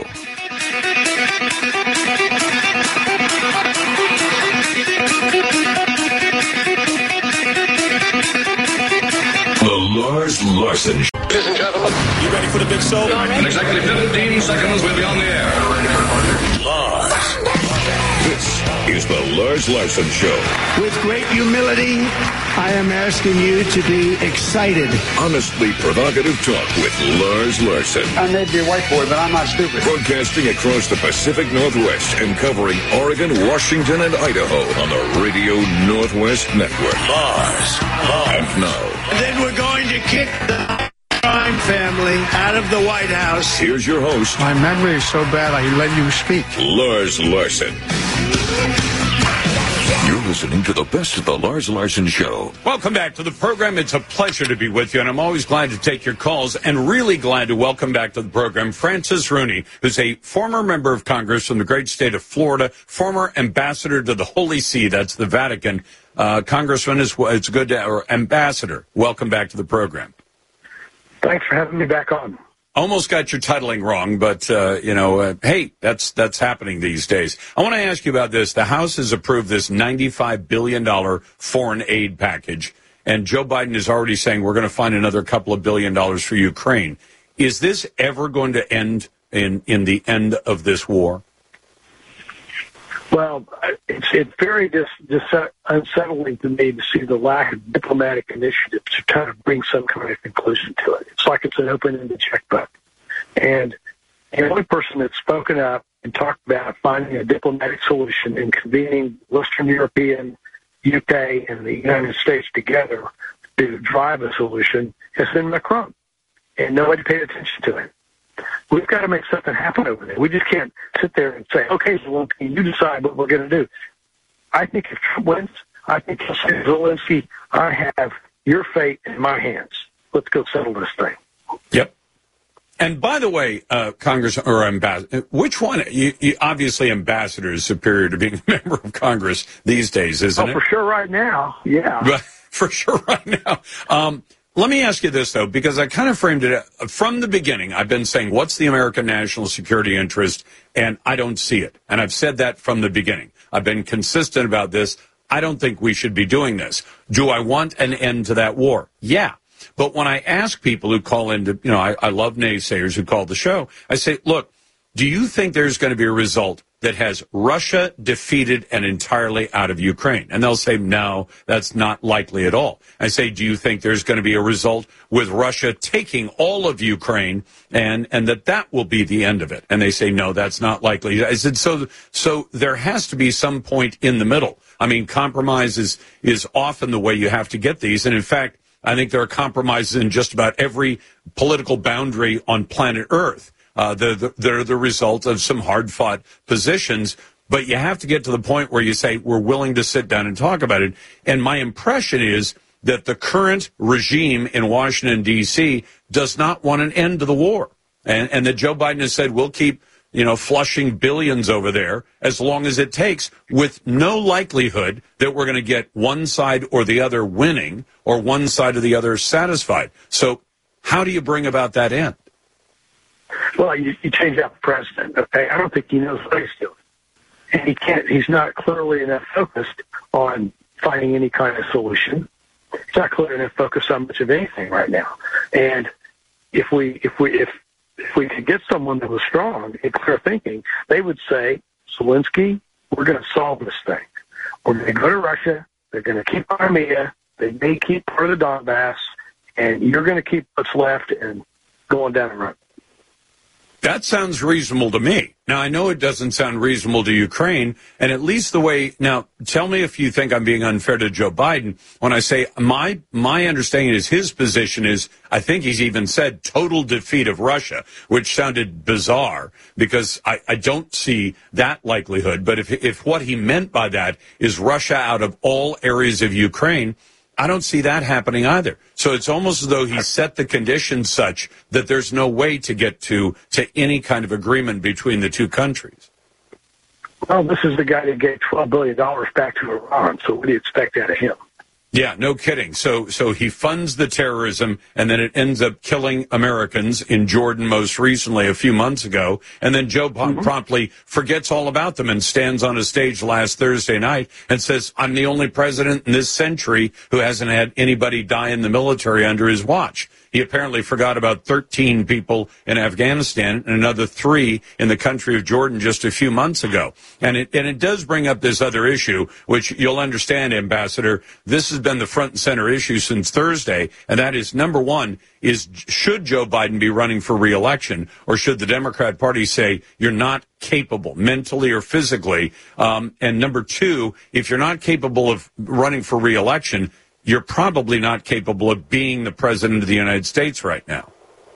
The Lars Larson Show. Ladies and gentlemen, you ready for the big show? In exactly fifteen seconds, we'll be on the air. Lars. This is the Lars Larson Show. With great humility, I am asking you to be excited. Honestly provocative talk with Lars Larson. I may be a white boy, but I'm not stupid. Broadcasting across the Pacific Northwest and covering Oregon, Washington, and Idaho on the Radio Northwest Network. Lars. Lars. And now, And then we're going to kick the crime family out of the White House. here's your host, My memory is so bad I let you speak. Lars Larson. You're listening to the best of the Lars Larson Show. Welcome back to the program. It's a pleasure to be with you, and I'm always glad to take your calls and really glad to welcome back to the program Francis Rooney, who's a former member of Congress from the great state of Florida, former ambassador to the Holy See, that's the Vatican. Uh, Congressman, it's, it's good to, or ambassador, welcome back to the program. Thanks for having me back on. Almost got your titling wrong, but, uh, you know, uh, hey, that's that's happening these days. I want to ask you about this. The House has approved this ninety-five billion dollars foreign aid package, and Joe Biden is already saying we're going to find another couple of billion dollars for Ukraine. Is this ever going to end in, in the end of this war? Well, it's it's very dis, dis, unsettling to me to see the lack of diplomatic initiative to kind of bring some kind of conclusion to it. It's like it's an open-ended checkbook. And the only person that's spoken up and talked about finding a diplomatic solution and convening Western European, U K, and the United States together to drive a solution has been Macron. And nobody paid attention to it. We've got to make something happen over there. We just can't sit there and say, okay, Zelensky, you decide what we're going to do. I think if Trump wins, I think he'll say, Zelensky, I have your fate in my hands. Let's go settle this thing. Yep. And by the way, uh, Congress or ambassador, which one? You, you, obviously, ambassador is superior to being a member of Congress these days, isn't oh, it? For sure, right now, yeah. For sure, right now. Um, Let me ask you this, though, because I kind of framed it from the beginning. I've been saying, what's the American national security interest? And I don't see it. And I've said that from the beginning. I've been consistent about this. I don't think we should be doing this. Do I want an end to that war? Yeah. But when I ask people who call into, you know, I, I love naysayers who call the show. I say, look, do you think there's going to be a result that has Russia defeated and entirely out of Ukraine? And they'll say, no, that's not likely at all. I say, do you think there's going to be a result with Russia taking all of Ukraine and, and that that will be the end of it? And they say, no, that's not likely. I said, so, so there has to be some point in the middle. I mean, compromise is, is often the way you have to get these. And in fact, I think there are compromises in just about every political boundary on planet Earth. Uh, they're, the, they're the result of some hard-fought positions, but you have to get to the point where you say, we're willing to sit down and talk about it. And my impression is that the current regime in Washington, D C does not want an end to the war. And, and that Joe Biden has said, we'll keep, you know, flushing billions over there as long as it takes, with no likelihood that we're going to get one side or the other winning or one side or the other satisfied. So how do you bring about that end? Well, you, you change out the president, okay? I don't think he knows what he's doing. And he can't, he's not clearly enough focused on finding any kind of solution. He's not clearly enough focused on much of anything right now. And if we, if we, if, if we could get someone that was strong and clear thinking, they would say, Zelensky, we're going to solve this thing. We're going to go to Russia. They're going to keep Crimea. They may keep part of the Donbass. And you're going to keep what's left and going down the road. That sounds reasonable to me. Now, I know it doesn't sound reasonable to Ukraine, and at least the way, now, tell me if you think I'm being unfair to Joe Biden when I say my my understanding is his position is, I think he's even said total defeat of Russia, which sounded bizarre because I, I don't see that likelihood. But if if what he meant by that is Russia out of all areas of Ukraine, I don't see that happening either. So it's almost as though he set the conditions such that there's no way to get to, to any kind of agreement between the two countries. Well, this is the guy that gave twelve billion dollars back to Iran, so what do you expect out of him? Yeah, no kidding. So so he funds the terrorism, and then it ends up killing Americans in Jordan most recently a few months ago. And then Joe mm-hmm. promptly forgets all about them and stands on a stage last Thursday night and says, I'm the only president in this century who hasn't had anybody die in the military under his watch. He apparently forgot about thirteen people in Afghanistan and another three in the country of Jordan just a few months ago. And it, and it does bring up this other issue, which you'll understand, Ambassador. This has been the front and center issue since Thursday, and that is, number one, is should Joe Biden be running for re-election, or should the Democrat Party say you're not capable mentally or physically? Um, and number two, if you're not capable of running for re-election, you're probably not capable of being the president of the United States right now.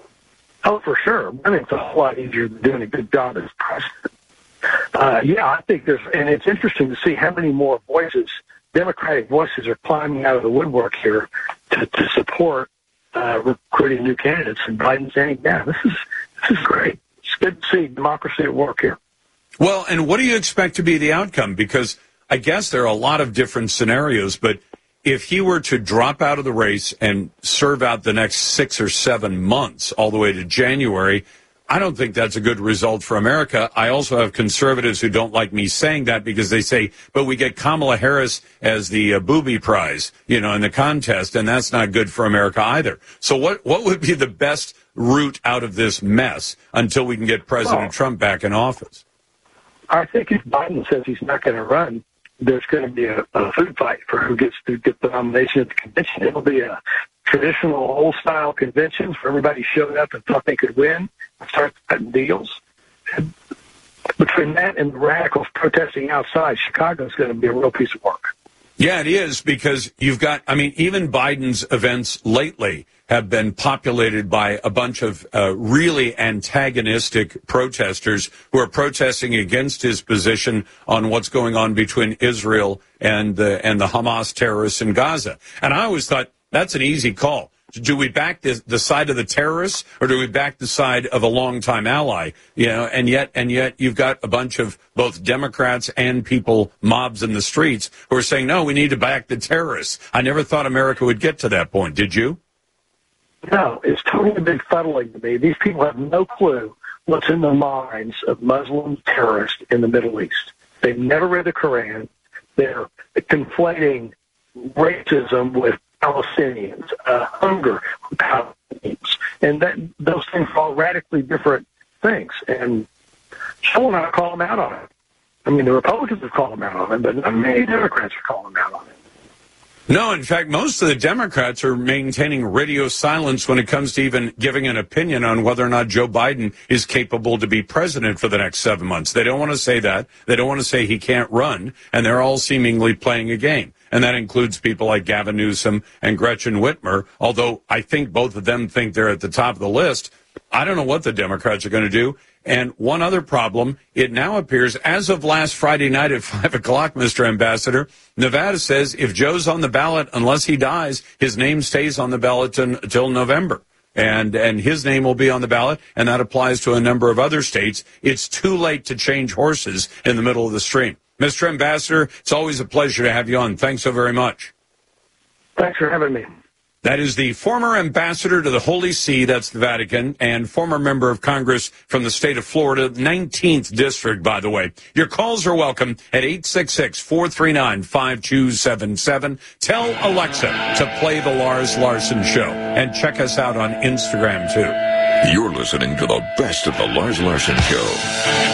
Oh, for sure. I think it's a whole lot easier than doing a good job as president. Uh, yeah, I think there's, and it's interesting to see how many more voices, Democratic voices, are climbing out of the woodwork here to, to support uh, recruiting new candidates. And Biden saying, yeah, this is this is great. It's good to see democracy at work here. Well, and what do you expect to be the outcome? Because I guess there are a lot of different scenarios, but if he were to drop out of the race and serve out the next six or seven months all the way to January, I don't think that's a good result for America. I also have conservatives who don't like me saying that because they say, but we get Kamala Harris as the uh, booby prize, you know, in the contest, and that's not good for America either. So what, what would be the best route out of this mess until we can get President well, Trump back in office? I think if Biden says he's not going to run, there's going to be a, a food fight for who gets to get the nomination at the convention. It'll be a traditional old-style convention where everybody showed up and thought they could win and start cutting deals. And between that and the radicals protesting outside, Chicago's going to be a real piece of work. Yeah, it is, because you've got, I mean, even Biden's events lately have been populated by a bunch of uh, really antagonistic protesters who are protesting against his position on what's going on between Israel and the, and the Hamas terrorists in Gaza. And I always thought that's an easy call. Do we back the, the side of the terrorists, or do we back the side of a longtime ally? You know, and yet, and yet, you've got a bunch of both Democrats and people, mobs in the streets, who are saying, "No, we need to back the terrorists." I never thought America would get to that point. Did you? No, it's totally befuddling to me. These people have no clue what's in the minds of Muslim terrorists in the Middle East. They've never read the Quran. They're conflating racism with Palestinians, uh, hunger with Palestinians, and that those things are all radically different things. And Joe and I call them out on it. I mean, the Republicans have called them out on it, but not many Democrats are calling them out on it. No, in fact, most of the Democrats are maintaining radio silence when it comes to even giving an opinion on whether or not Joe Biden is capable to be president for the next seven months. They don't want to say that. They don't want to say he can't run, and they're all seemingly playing a game. And that includes people like Gavin Newsom and Gretchen Whitmer, although I think both of them think they're at the top of the list. I don't know what the Democrats are going to do. And one other problem, it now appears, as of last Friday night at five o'clock, Mister Ambassador, Nevada says if Joe's on the ballot, unless he dies, his name stays on the ballot until November. And and his name will be on the ballot, and that applies to a number of other states. It's too late to change horses in the middle of the stream. Mister Ambassador, it's always a pleasure to have you on. Thanks so very much. Thanks for having me. That is the former ambassador to the Holy See, that's the Vatican, and former member of Congress from the state of Florida, nineteenth District, by the way. Your calls are welcome at eight six six, four three nine, five two seven seven. Tell Alexa to play the Lars Larson Show, and check us out on Instagram, too. You're listening to the best of the Lars Larson Show.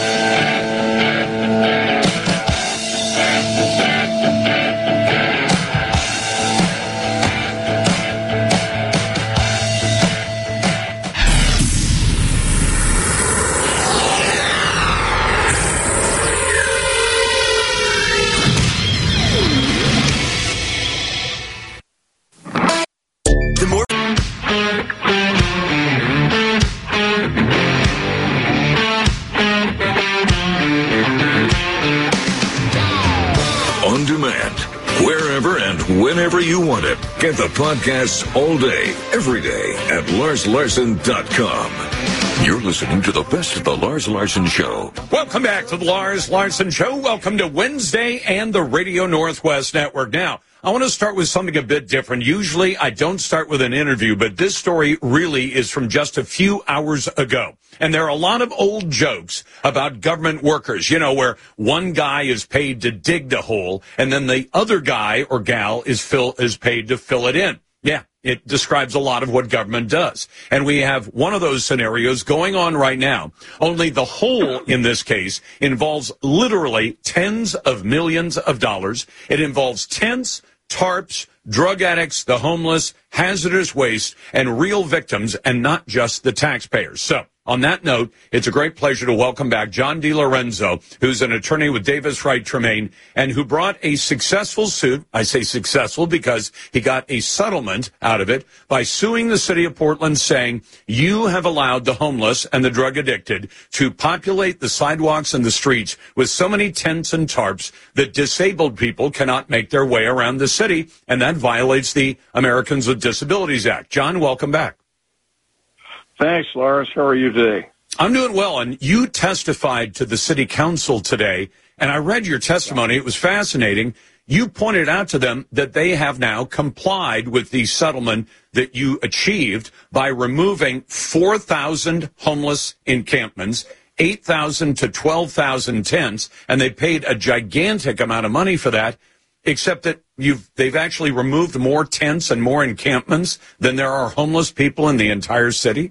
Whenever you want it, get the podcasts all day, every day at lars larson dot com. You're listening to the best of the Lars Larson Show. Welcome back to the Lars Larson Show. Welcome to Wednesday and the Radio Northwest Network. Now, I want to start with something a bit different. Usually, I don't start with an interview, but this story really is from just a few hours ago. And there are a lot of old jokes about government workers, you know, where one guy is paid to dig the hole, and then the other guy or gal is fill, is paid to fill it in. Yeah, it describes a lot of what government does. And we have one of those scenarios going on right now. Only the hole in this case involves literally tens of millions of dollars. It involves tents, tarps, drug addicts, the homeless, hazardous waste, and real victims, and not just the taxpayers. So, on that note, it's a great pleasure to welcome back John DiLorenzo, who's an attorney with Davis Wright Tremaine, and who brought a successful suit. I say successful because he got a settlement out of it by suing the city of Portland, saying, you have allowed the homeless and the drug addicted to populate the sidewalks and the streets with so many tents and tarps that disabled people cannot make their way around the city, and that violates the Americans with Disabilities Act. John, welcome back. Thanks, Lars. How are you today? I'm doing well, and you testified to the city council today, and I read your testimony. It was fascinating. You pointed out to them that they have now complied with the settlement that you achieved by removing four thousand homeless encampments, eight thousand to twelve thousand tents, and they paid a gigantic amount of money for that, except that you've they've actually removed more tents and more encampments than there are homeless people in the entire city?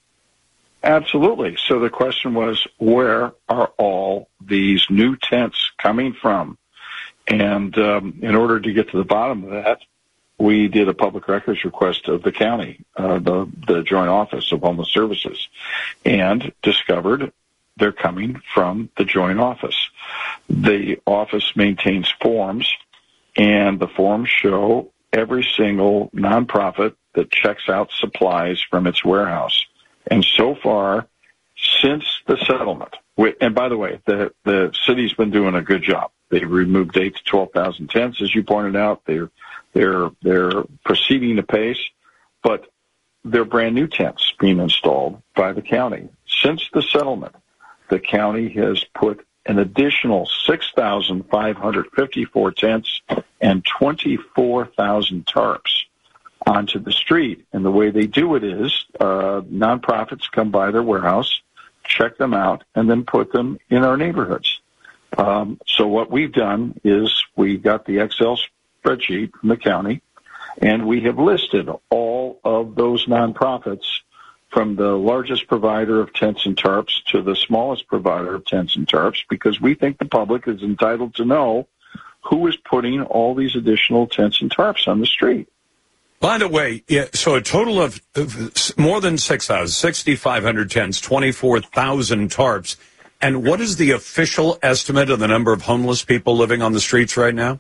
Absolutely. So the question was, where are all these new tents coming from? And um, in order to get to the bottom of that, we did a public records request of the county, uh, the, the Joint Office of Homeless Services, and discovered they're coming from the Joint Office. The office maintains forms, and the forms show every single nonprofit that checks out supplies from its warehouse. And so far, since the settlement, and by the way, the, the city's been doing a good job. They removed eight to twelve thousand tents, as you pointed out. They're, they're, they're proceeding apace, but they're brand new tents being installed by the county. Since the settlement, the county has put an additional six thousand five hundred fifty-four tents and twenty-four thousand tarps onto the street. And the way they do it is uh, nonprofits come by their warehouse, check them out, and then put them in our neighborhoods. Um, so what we've done is we got the Excel spreadsheet from the county, and we have listed all of those nonprofits from the largest provider of tents and tarps to the smallest provider of tents and tarps, because we think the public is entitled to know who is putting all these additional tents and tarps on the street. By the way, yeah, so a total of more than six thousand, six thousand five hundred tents, twenty-four thousand tarps. And what is the official estimate of the number of homeless people living on the streets right now?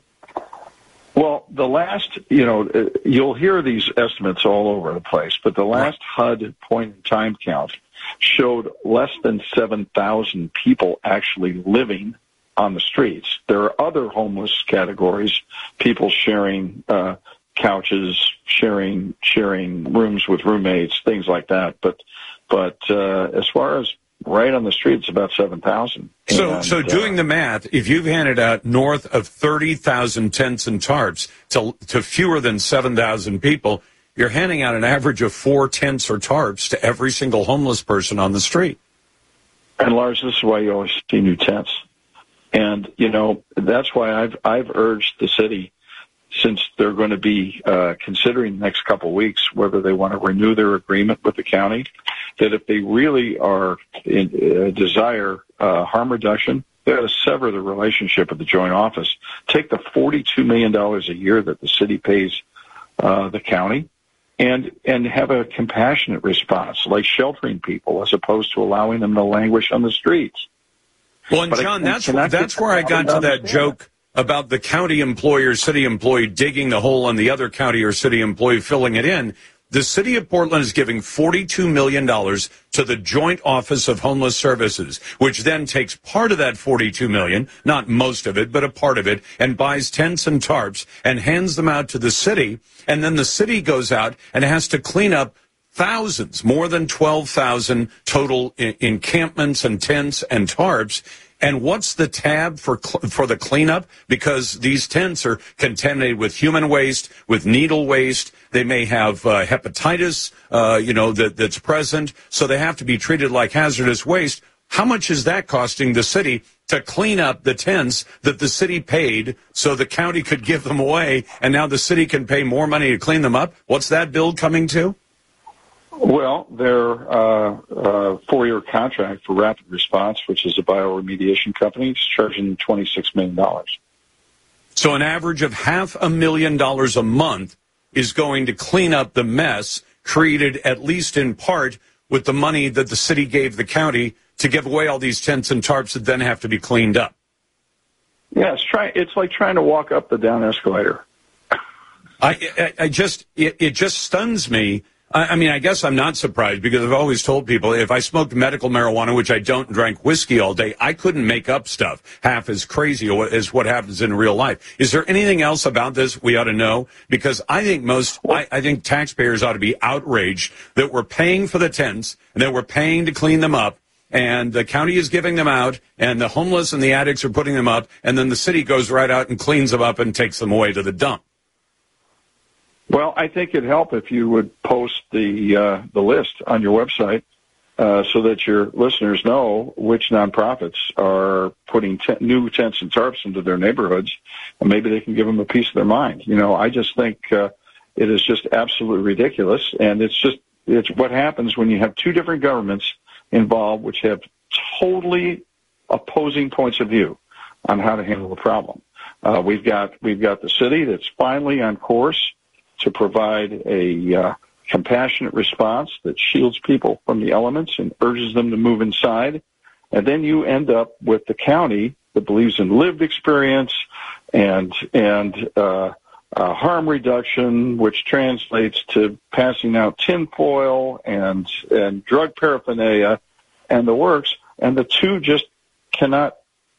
Well, the last, you know, you'll hear these estimates all over the place, but the last H U D point in time count showed less than seven thousand people actually living on the streets. There are other homeless categories, people sharing uh, couches, sharing sharing rooms with roommates, things like that. But but uh, as far as right on the street, it's about seven thousand. So, and, so doing uh, the math, if you've handed out north of thirty thousand tents and tarps to, to fewer than seven thousand people, you're handing out an average of four tents or tarps to every single homeless person on the street. And Lars, this is why you always see new tents. And, you know, that's why I've, I've urged the city, since they're going to be uh, considering the next couple of weeks whether they want to renew their agreement with the county, that if they really are in uh, desire uh, harm reduction, they ought to sever the relationship with the Joint Office. Take the forty-two million dollars a year that the city pays uh, the county, and and have a compassionate response, like sheltering people as opposed to allowing them to languish on the streets. Well, and John, that's that's where I got to that joke about the county employee or city employee digging the hole and the other county or city employee filling it in. The city of Portland is giving forty-two million dollars to the Joint Office of Homeless Services, which then takes part of that forty-two million dollars, not most of it, but a part of it, and buys tents and tarps and hands them out to the city. And then the city goes out and has to clean up thousands, more than twelve thousand total en- encampments and tents and tarps. And what's the tab for cl- for the cleanup? Because these tents are contaminated with human waste, with needle waste. They may have uh, hepatitis, uh, you know, that, that's present. So they have to be treated like hazardous waste. How much is that costing the city to clean up the tents that the city paid so the county could give them away, and now the city can pay more money to clean them up? What's that bill coming to? Well, their uh, uh, four-year contract for Rapid Response, which is a bioremediation company, is charging twenty-six million dollars. So an average of half a million dollars a month is going to clean up the mess created, at least in part, with the money that the city gave the county to give away all these tents and tarps that then have to be cleaned up. Yeah, it's, try, it's like trying to walk up the down escalator. I, I, I just, it, it just stuns me. I, I mean, I guess I'm not surprised, because I've always told people if I smoked medical marijuana, which I don't, and drank whiskey all day, I couldn't make up stuff half as crazy as what happens in real life. Is there anything else about this we ought to know? Because I think most, I, I think taxpayers ought to be outraged that we're paying for the tents and that we're paying to clean them up, and the county is giving them out, and the homeless and the addicts are putting them up, and then the city goes right out and cleans them up and takes them away to the dump. Well, I think it'd help if you would post the uh, the list on your website uh, so that your listeners know which nonprofits are putting t- new tents and tarps into their neighborhoods, and maybe they can give them a piece of their mind. You know, I just think uh, it is just absolutely ridiculous, and it's just it's what happens when you have two different governments involved, which have totally opposing points of view on how to handle the problem. Uh, we've got we've got the city that's finally on course to provide a uh, compassionate response that shields people from the elements and urges them to move inside. And then you end up with the county that believes in lived experience and and uh, uh, harm reduction, which translates to passing out tinfoil and and drug paraphernalia and the works. And the two just cannot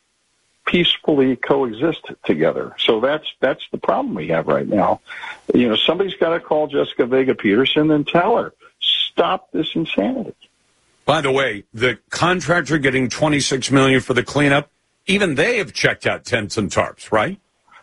peacefully coexist together. So that's that's the problem we have right now. You know, somebody's got to call Jessica Vega Peterson and tell her, stop this insanity. By the way, the contractor getting twenty-six million dollars for the cleanup, even they have checked out tents and tarps, right?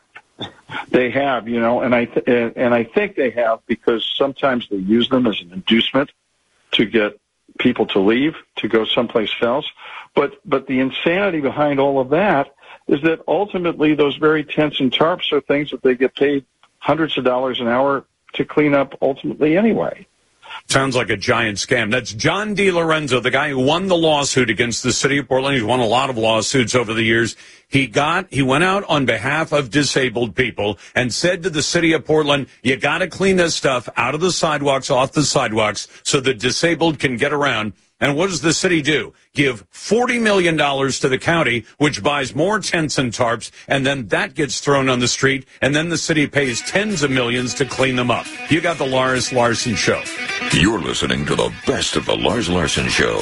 They have, you know, and I th- and I think they have because sometimes they use them as an inducement to get people to leave, to go someplace else. But but the insanity behind all of that is that ultimately those very tents and tarps are things that they get paid hundreds of dollars an hour to clean up ultimately anyway. Sounds like a giant scam. That's John DiLorenzo, the guy who won the lawsuit against the city of Portland. He's won a lot of lawsuits over the years. He got, he went out on behalf of disabled people and said to the city of Portland, you got to clean this stuff out of the sidewalks, off the sidewalks, so the disabled can get around. And what does the city do? Give forty million dollars to the county, which buys more tents and tarps, and then that gets thrown on the street, and then the city pays tens of millions to clean them up. You got the Lars Larson Show. You're listening to the best of the Lars Larson Show.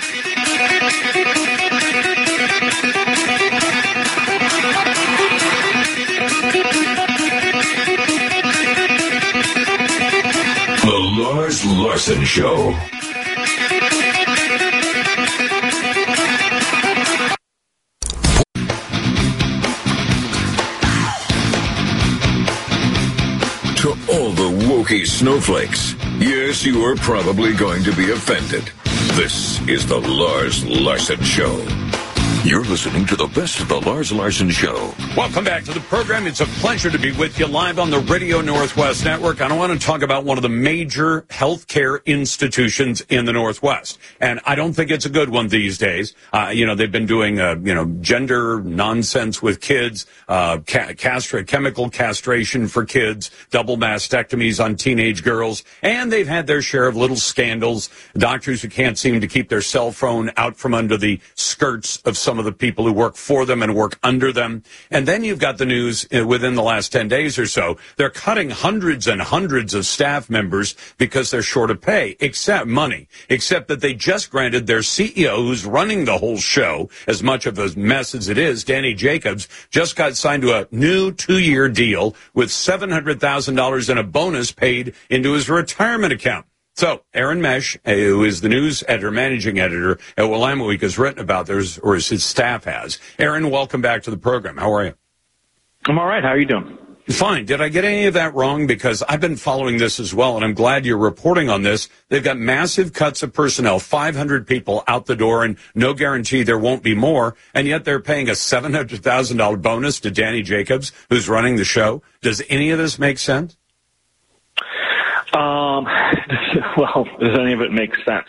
The Lars Larson Show. To all the wokey snowflakes, yes, you are probably going to be offended. This is the Lars Larson Show. You're listening to the best of the Lars Larson Show. Welcome back to the program. It's a pleasure to be with you live on the Radio Northwest Network. And I want to talk about one of the major healthcare institutions in the Northwest. And I don't think it's a good one these days. Uh, you know, they've been doing, uh, you know, gender nonsense with kids, uh, ca- castra- chemical castration for kids, double mastectomies on teenage girls. And they've had their share of little scandals. Doctors who can't seem to keep their cell phone out from under the skirts of some of the people who work for them and work under them. And then you've got the news within the last ten days or so. They're cutting hundreds and hundreds of staff members because they're short of pay, except money, except that they just granted their C E O, who's running the whole show, as much of a mess as it is, Danny Jacobs, just got signed to a new two-year deal with seven hundred thousand dollars in a bonus paid into his retirement account. So, Aaron Mesh, uh, who is the news editor, managing editor at Willamette Week, has written about this, or his staff has. Aaron, welcome back to the program. How are you? I'm all right. How are you doing? Fine. Did I get any of that wrong? Because I've been following this as well, and I'm glad you're reporting on this. They've got massive cuts of personnel, five hundred people out the door, and no guarantee there won't be more, and yet they're paying a seven hundred thousand dollars bonus to Danny Jacobs, who's running the show. Does any of this make sense? Um, well, does any of it make sense?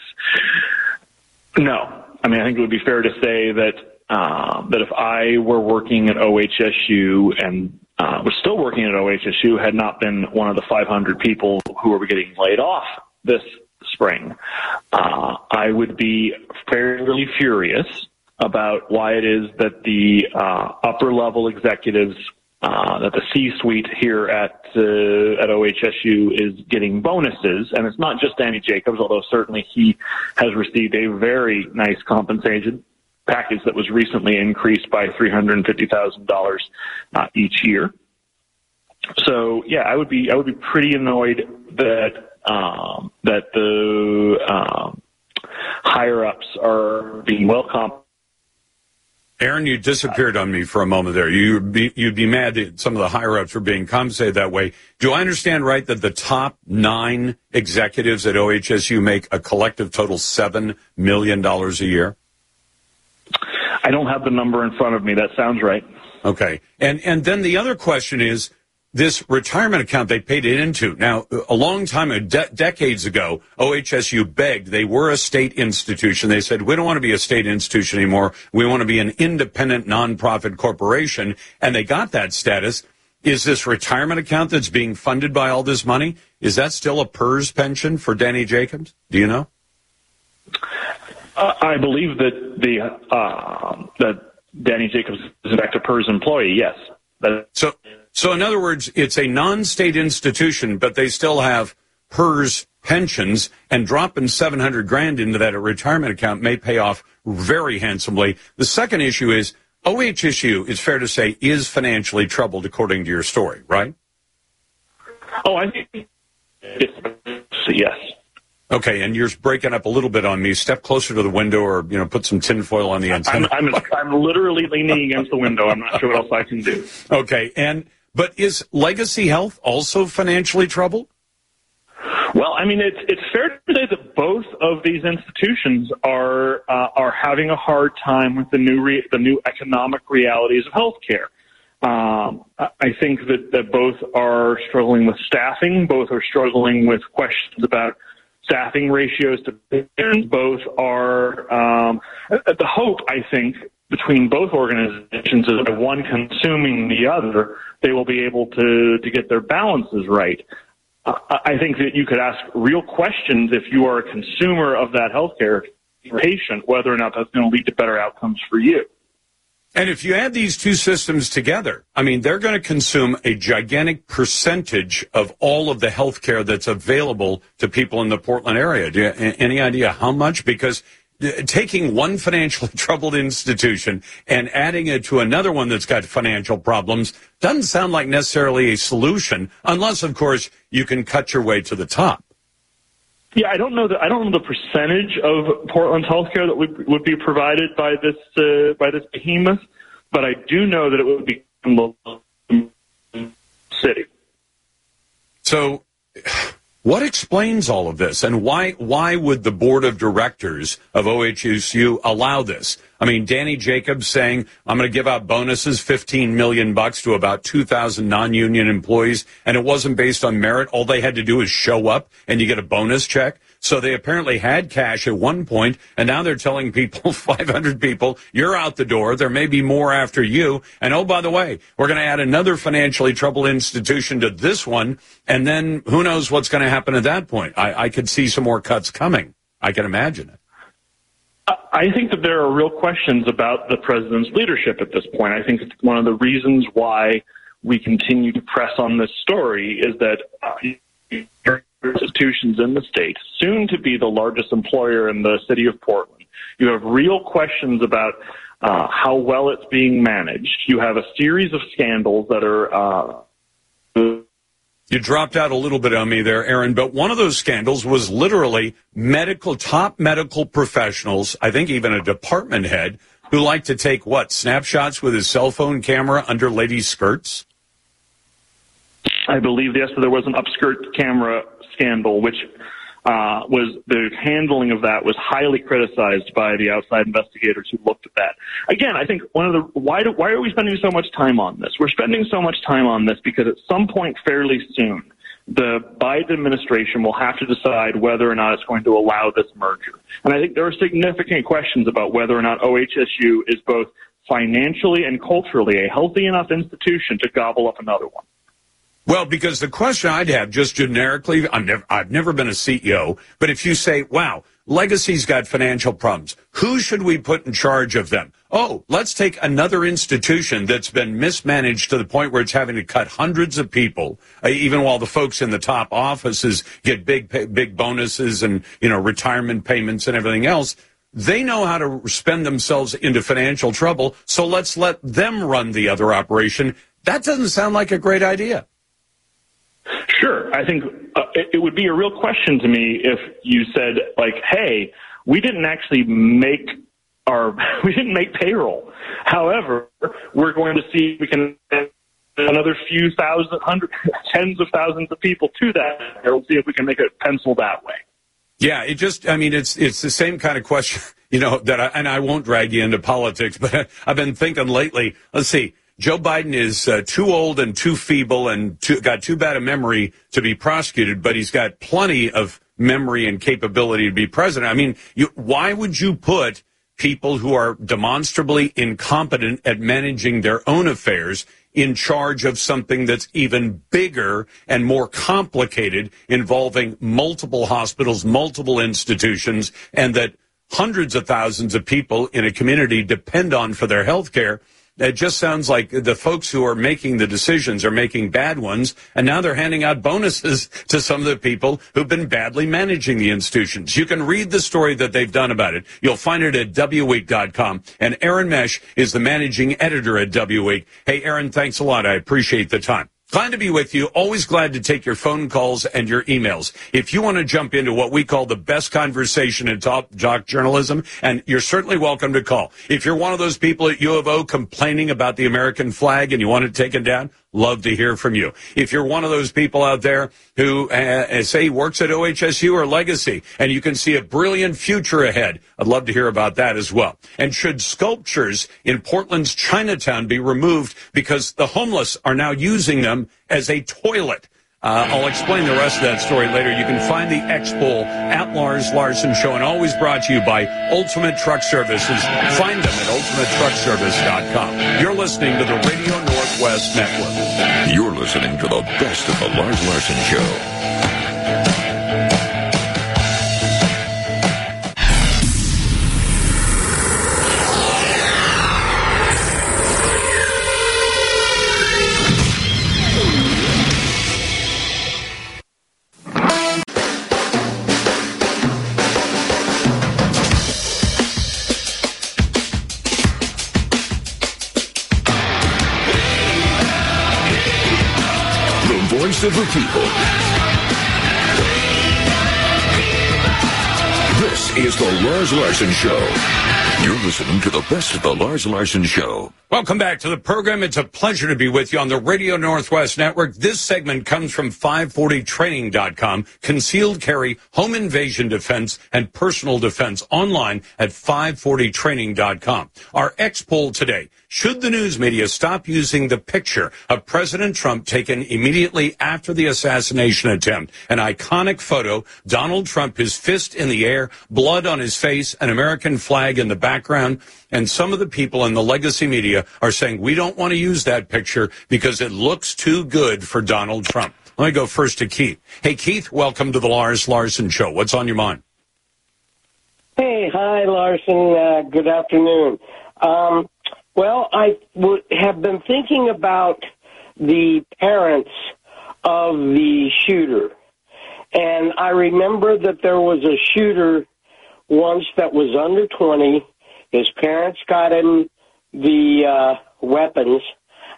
No. I mean, I think it would be fair to say that uh, that if I were working at O H S U and uh, was still working at O H S U, had not been one of the five hundred people who were getting laid off this spring, uh, I would be fairly furious about why it is that the uh, upper level executives, uh, that the C-suite here at uh, at O H S U is getting bonuses, and it's not just Danny Jacobs, although certainly he has received a very nice compensation package that was recently increased by three hundred fifty thousand dollars uh, each year. So yeah, I would be I would be pretty annoyed that um, that the um, higher ups are being well compensated. Aaron, you disappeared on me for a moment there. You'd be, you'd be mad that some of the higher-ups are being compensated that way. Do I understand right that the top nine executives at O H S U make a collective total seven million dollars a year? I don't have the number in front of me. That sounds right. Okay. And and then the other question is, this retirement account they paid it into. Now, a long time, de- decades ago, O H S U begged. They were a state institution. They said, we don't want to be a state institution anymore. We want to be an independent nonprofit corporation. And they got that status. Is this retirement account that's being funded by all this money, is that still a PERS pension for Danny Jacobs? Do you know? Uh, I believe that the uh, that Danny Jacobs is in fact a PERS employee, yes. That- so... So, in other words, it's a non-state institution, but they still have PERS pensions, and dropping seven hundred grand into that retirement account may pay off very handsomely. The second issue is O H S U, it's fair to say, is financially troubled, according to your story, right? Oh, I think it's yes. Okay, and you're breaking up a little bit on me. Step closer to the window, or you know, put some tinfoil on the antenna. I'm, I'm, I'm literally leaning against the window. I'm not sure what else I can do. Okay, and but is Legacy Health also financially troubled? Well, I mean, it's it's fair to say that both of these institutions are uh, are having a hard time with the new re- the new economic realities of healthcare. Um, I think that, that both are struggling with staffing. Both are struggling with questions about staffing ratios to patients. Both are um, the hope, I think, between both organizations is that one consuming the other, they will be able to, to get their balances right. Uh, I think that you could ask real questions if you are a consumer of that healthcare patient, whether or not that's going to lead to better outcomes for you. And if you add these two systems together, I mean, they're going to consume a gigantic percentage of all of the health care that's available to people in the Portland area. Do you have any idea how much? Because taking one financially troubled institution and adding it to another one that's got financial problems doesn't sound like necessarily a solution, unless, of course, you can cut your way to the top. Yeah, I don't know the I don't know the percentage of Portland's healthcare that would would be provided by this uh, by this behemoth, but I do know that it would be in city. So, what explains all of this, and why why would the board of directors of O H S U allow this? I mean, Danny Jacobs saying, I'm going to give out bonuses, fifteen million bucks to about two thousand non-union employees, and it wasn't based on merit. All they had to do is show up, and you get a bonus check. So they apparently had cash at one point, and now they're telling people, five hundred people, you're out the door. There may be more after you. And oh, by the way, we're going to add another financially troubled institution to this one, and then who knows what's going to happen at that point. I, I could see some more cuts coming. I can imagine it. I think that there are real questions about the president's leadership at this point. I think one of the reasons why we continue to press on this story is that uh, institutions in the state, soon to be the largest employer in the city of Portland, you have real questions about uh, how well it's being managed. You have a series of scandals that are uh, You dropped out a little bit on me there, Aaron, but one of those scandals was literally medical, top medical professionals, I think even a department head, who like to take, what, snapshots with his cell phone camera under ladies' skirts? I believe, yes, there was an upskirt camera scandal, which uh, was the handling of that was highly criticized by the outside investigators who looked at that. Again, I think one of the why do, why are we spending so much time on this? We're spending so much time on this because at some point fairly soon, the Biden administration will have to decide whether or not it's going to allow this merger. And I think there are significant questions about whether or not O H S U is both financially and culturally a healthy enough institution to gobble up another one. Well, because the question I'd have just generically, I'm never, I've never been a C E O, but if you say, wow, Legacy's got financial problems, who should we put in charge of them? Oh, let's take another institution that's been mismanaged to the point where it's having to cut hundreds of people, uh, even while the folks in the top offices get big, big bonuses and, you know, retirement payments and everything else. They know how to spend themselves into financial trouble, so let's let them run the other operation. That doesn't sound like a great idea. Sure. I think uh, it, it would be a real question to me if you said, like, hey, we didn't actually make our, we didn't make payroll. However, we're going to see if we can add another few thousand, hundred, tens of thousands of people to that. We'll see if we can make it pencil that way. Yeah, it just, I mean, it's it's the same kind of question, you know, that I, and I won't drag you into politics, but I've been thinking lately, let's see. Joe Biden is uh, too old and too feeble and too, got too bad a memory to be prosecuted, but he's got plenty of memory and capability to be president. I mean, you, why would you put people who are demonstrably incompetent at managing their own affairs in charge of something that's even bigger and more complicated, involving multiple hospitals, multiple institutions, and that hundreds of thousands of people in a community depend on for their health care? It just sounds like the folks who are making the decisions are making bad ones, and now they're handing out bonuses to some of the people who've been badly managing the institutions. You can read the story that they've done about it. You'll find it at W week dot com. And Aaron Mesh is the managing editor at W Week. Hey, Aaron, thanks a lot. I appreciate the time. Glad to be with you. Always glad to take your phone calls and your emails. If you want to jump into what we call the best conversation in top doc journalism, and you're certainly welcome to call. If you're one of those people at U of O complaining about the American flag and you want it taken down, love to hear from you. If you're one of those people out there who uh, say works at O H S U or Legacy and you can see a brilliant future ahead, I'd love to hear about that as well. And should sculptures in Portland's Chinatown be removed because the homeless are now using them as a toilet? Uh, I'll explain the rest of that story later. You can find the X-Poll at Lars Larson Show, and always brought to you by Ultimate Truck Services. Find them at ultimate truck service dot com. You're listening to the Radio Northwest Network. You're listening to the best of the Lars Larson Show. Of the people. This is the Lars Larson Show. You're listening to the best of the Lars Larson Show. Welcome back to the program. It's a pleasure to be with you on the Radio Northwest Network. This segment comes from five forty training dot com, concealed carry, home invasion defense, and personal defense online at five forty training dot com. Our X-Poll today. Should the news media stop using the picture of President Trump taken immediately after the assassination attempt? An iconic photo, Donald Trump, his fist in the air, blood on his face, an American flag in the background. And some of the people in the legacy media are saying, we don't want to use that picture because it looks too good for Donald Trump. Let me go first to Keith. Hey, Keith, welcome to the Lars Larson Show. What's on your mind? Hey, hi, Larson. Uh, good afternoon. Um, well, I w- have been thinking about the parents of the shooter. And I remember that there was a shooter once that was under twenty. His parents got him the uh, weapons,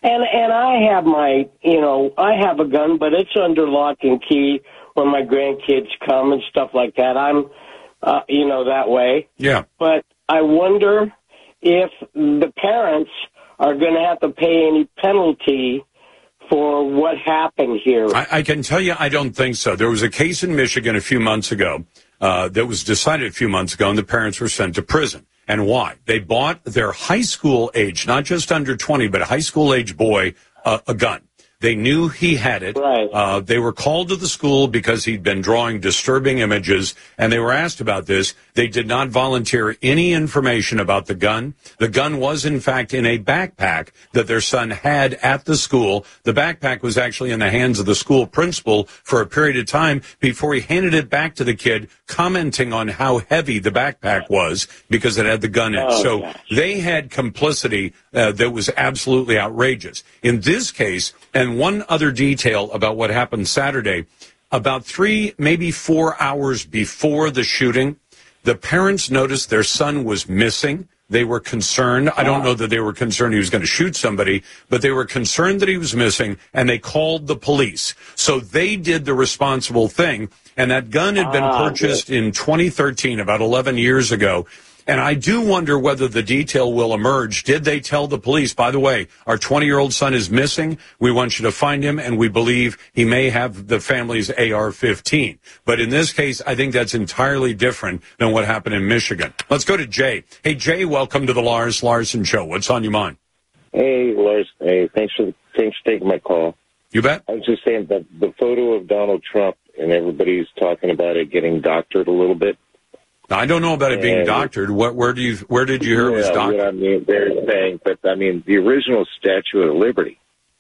And and I have my, you know, I have a gun, but it's under lock and key when my grandkids come and stuff like that. I'm, uh, you know, that way. Yeah. But I wonder if the parents are going to have to pay any penalty for what happened here. I, I can tell you I don't think so. There was a case in Michigan a few months ago uh, that was decided a few months ago, and the parents were sent to prison. And why? They bought their high school age, not just under twenty, but a high school age boy, uh, a gun. They knew he had it. Right. Uh, they were called to the school because he'd been drawing disturbing images, and they were asked about this. They did not volunteer any information about the gun. The gun was, in fact, in a backpack that their son had at the school. The backpack was actually in the hands of the school principal for a period of time before he handed it back to the kid, commenting on how heavy the backpack was because it had the gun in it. Oh, so gosh. they had complicity uh, that was absolutely outrageous. In this case, and one other detail about what happened Saturday, about three, maybe four hours before the shooting, the parents noticed their son was missing. They were concerned. I don't know that they were concerned he was going to shoot somebody, but they were concerned that he was missing, and they called the police. So they did the responsible thing, and that gun had been Ah, purchased in twenty thirteen, about eleven years ago. And I do wonder whether the detail will emerge. Did they tell the police, by the way, our twenty-year-old son is missing. We want you to find him, and we believe he may have the family's A R fifteen. But in this case, I think that's entirely different than what happened in Michigan. Let's go to Jay. Hey, Jay, welcome to the Lars Larson Show. What's on your mind? Hey, Lars. Hey, thanks for thanks for taking my call. You bet. I was just saying that the photo of Donald Trump, and everybody's talking about it getting doctored a little bit. Now, I don't know about it being And- doctored. What, where do you, where did you hear it was Yeah, doctored? what I mean, they're saying, but I mean, the original Statue of Liberty,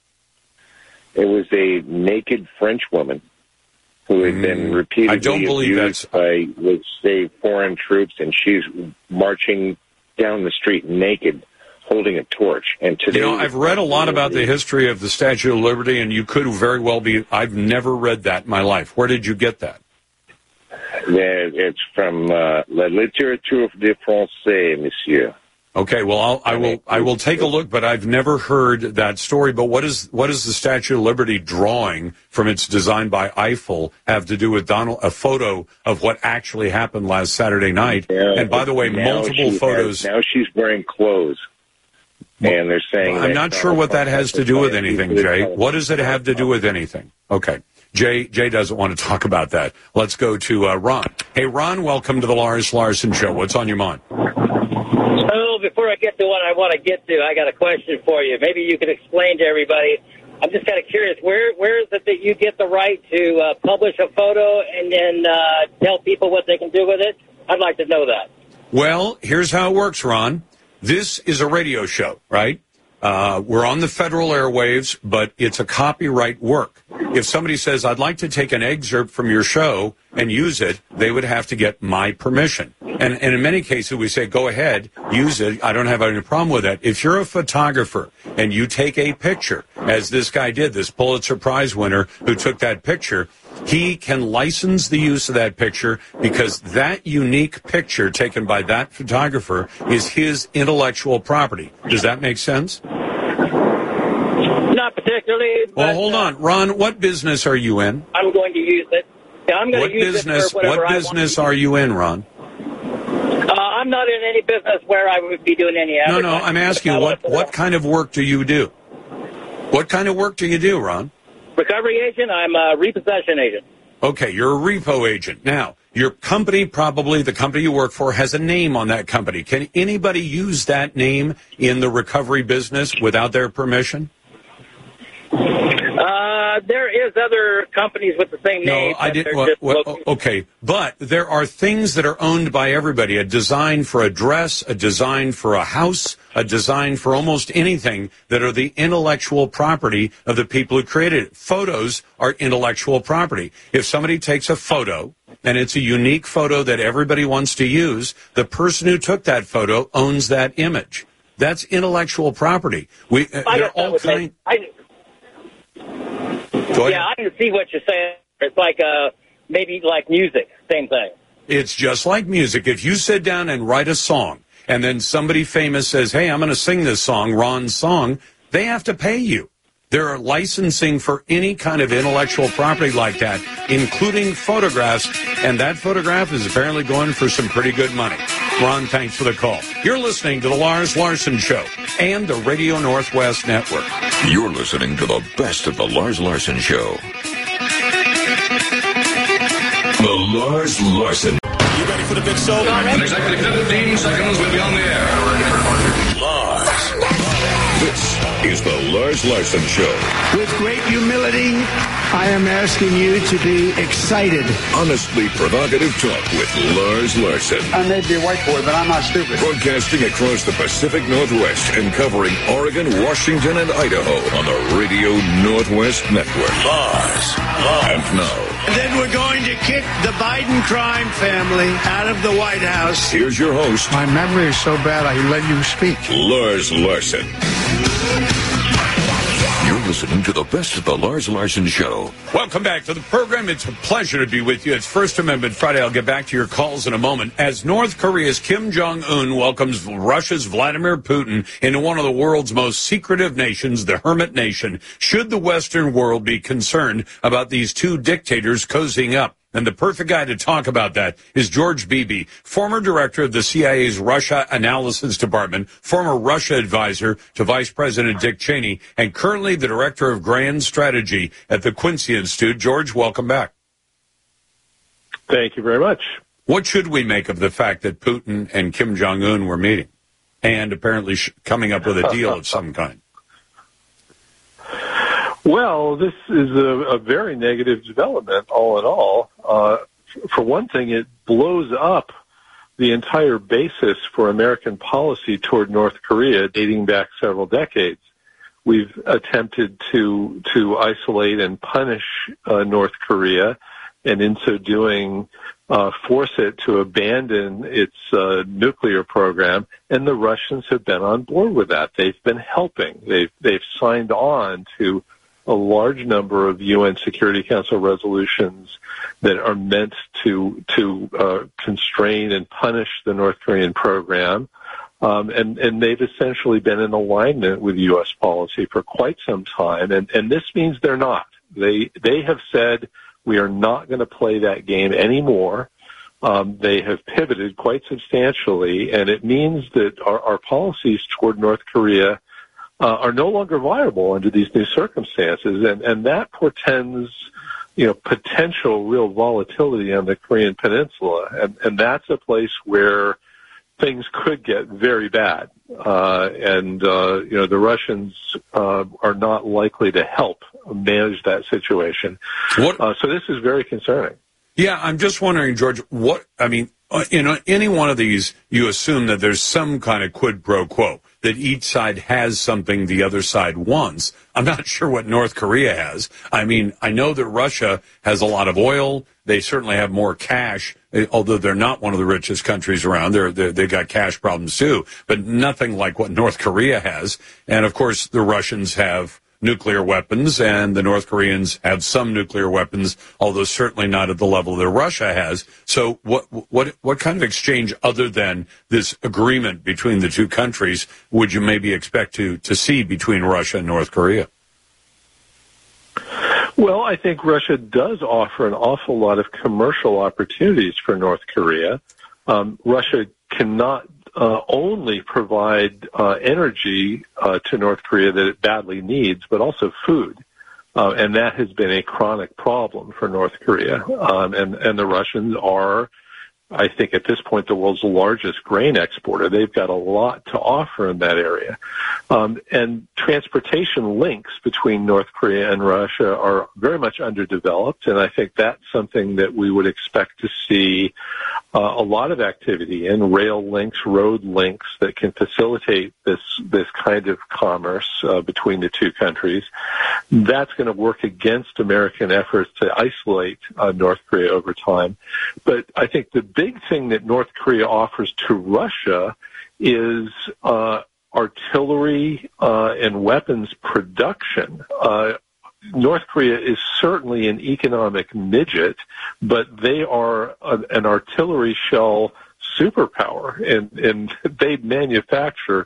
it was a naked French woman who had been repeatedly I don't believe abused by, let's say, foreign troops, and she's marching down the street naked, holding a torch. And today, You know, I've read a lot about the history of the Statue of Liberty, and you could very well be. I've never read that in my life. Where did you get that? Yeah, it's from uh, La Littérature de Français, monsieur. Okay, well, I'll, I will. I will take a look, but I've never heard that story. But what is what is the Statue of Liberty drawing from its design by Eiffel have to do with Donald? A photo of what actually happened last Saturday night. Yeah, and by the way, now multiple she photos. Has, now she's wearing clothes, and they're saying. I'm that not sure what that has to do with anything, Jay. What What does it have to do with anything? Okay. Jay Jay doesn't want to talk about that. Let's go to uh, Ron. Hey, Ron, welcome to the Lars Larson Show. What's on your mind? Oh, before I get to what I want to get to, I got a question for you. Maybe you could explain to everybody. I'm just kind of curious. Where where is it that you get the right to uh, publish a photo and then uh, tell people what they can do with it? I'd like to know that. Well, here's how it works, Ron. This is a radio show, right? Uh, we're on the federal airwaves, but it's a copyright work. If somebody says, I'd like to take an excerpt from your show and use it, they would have to get my permission. And, and in many cases, we say, go ahead, use it. I don't have any problem with that. If you're a photographer and you take a picture, as this guy did, this Pulitzer Prize winner who took that picture, he can license the use of that picture because that unique picture taken by that photographer is his intellectual property. Does that make sense? Not particularly. Well, but, hold on. Ron, what business are you in? I'm going to use it. Yeah, I'm going What to use business, it for whatever what I business are you in, Ron? want. Uh, I'm not in any business where I would be doing any No, advertising. no, I'm asking you, what, what kind of work do you do? What kind of work do you do, Ron? Recovery agent. I'm a repossession agent. Okay, you're a repo agent. Now, your company, probably the company you work for, has a name on that company. Can anybody use that name in the recovery business without their permission? Uh, there is other companies with the same name. No, I but didn't. they're Well, just well, local. okay, but there are things that are owned by everybody. A design for a dress, a design for a house, a design for almost anything that are the intellectual property of the people who created it. Photos are intellectual property. If somebody takes a photo and it's a unique photo that everybody wants to use, the person who took that photo owns that image. That's intellectual property. We uh, I there are guess that all would kinds. make- I, Go ahead. yeah, I can see what you're saying. It's like uh, maybe like music, same thing. It's just like music. If you sit down and write a song, and then somebody famous says, hey, I'm going to sing this song, Ron's song, they have to pay you. They're licensing for any kind of intellectual property like that, including photographs, and that photograph is apparently going for some pretty good money. Ron, thanks for the call. You're listening to the Lars Larson Show and the Radio Northwest Network. You're listening to the best of the Lars Larson Show. The Lars Larson. You ready for the big show? In exactly fifteen seconds, we'll be on the air. Lars. This is the Lars Larson Show. With great humility, I am asking you to be excited. Honestly provocative talk with Lars Larson. I may be a white boy, but I'm not stupid. Broadcasting across the Pacific Northwest and covering Oregon, Washington, and Idaho on the Radio Northwest Network. Lars. Lars. And now, And then we're going to kick the Biden crime family out of the White House. here's your host, My memory is so bad I let you speak. Lars Larson. You're listening to the best of the Lars Larson Show. Welcome back to the program. It's a pleasure to be with you. It's First Amendment Friday. I'll get back to your calls in a moment. As North Korea's Kim Jong-un welcomes Russia's Vladimir Putin into one of the world's most secretive nations, the Hermit Nation, should the Western world be concerned about these two dictators cozying up? And the perfect guy to talk about that is George Beebe, former director of the C I A's Russia Analysis Department, former Russia advisor to Vice President Dick Cheney, and currently the director of Grand Strategy at the Quincy Institute. George, welcome back. Thank you very much. What should we make of the fact that Putin and Kim Jong-un were meeting and apparently sh- coming up with a deal of some kind? Well, this is a, a very negative development, all in all. Uh, for one thing, it blows up the entire basis for American policy toward North Korea dating back several decades. We've attempted to to isolate and punish uh, North Korea, and in so doing, uh, force it to abandon its uh, nuclear program. And the Russians have been on board with that. They've been helping. They've they've signed on to a large number of U N Security Council resolutions that are meant to to uh, constrain and punish the North Korean program. Um, and, and they've essentially been in alignment with U S policy for quite some time. And, and this means they're not. They, they have said we are not going to play that game anymore. Um, they have pivoted quite substantially, and it means that our, our policies toward North Korea uh, are no longer viable under these new circumstances. And, and that portends, you know, potential real volatility on the Korean Peninsula. And, and that's a place where things could get very bad. Uh, and, uh, you know, the Russians, uh, are not likely to help manage that situation. What? Uh, so this is very concerning. Yeah, I'm just wondering, George, what, I mean, in any one of these, you assume that there's some kind of quid pro quo, that each side has something the other side wants. I'm not sure what North Korea has. I mean, I know that Russia has a lot of oil. They certainly have more cash, although they're not one of the richest countries around. They're, they're, they've got cash problems too, but nothing like what North Korea has. And of course, the Russians have nuclear weapons, and the North Koreans have some nuclear weapons, although certainly not at the level that Russia has. So what what what kind of exchange other than this agreement between the two countries would you maybe expect to, to see between Russia and North Korea? Well, I think Russia does offer an awful lot of commercial opportunities for North Korea. Um, Russia cannot Uh, only provide uh, energy uh, to North Korea that it badly needs, but also food. Uh, and that has been a chronic problem for North Korea. Um, and, and the Russians are, I think at this point, the world's largest grain exporter. They've got a lot to offer in that area. Um, and transportation links between North Korea and Russia are very much underdeveloped, and I think that's something that we would expect to see uh, a lot of activity in, rail links, road links that can facilitate this this kind of commerce uh, between the two countries. That's going to work against American efforts to isolate uh, North Korea over time. But I think the big thing that North Korea offers to Russia is uh, artillery uh, and weapons production. Uh, North Korea is certainly an economic midget, but they are a, an artillery shell superpower, and, and they manufacture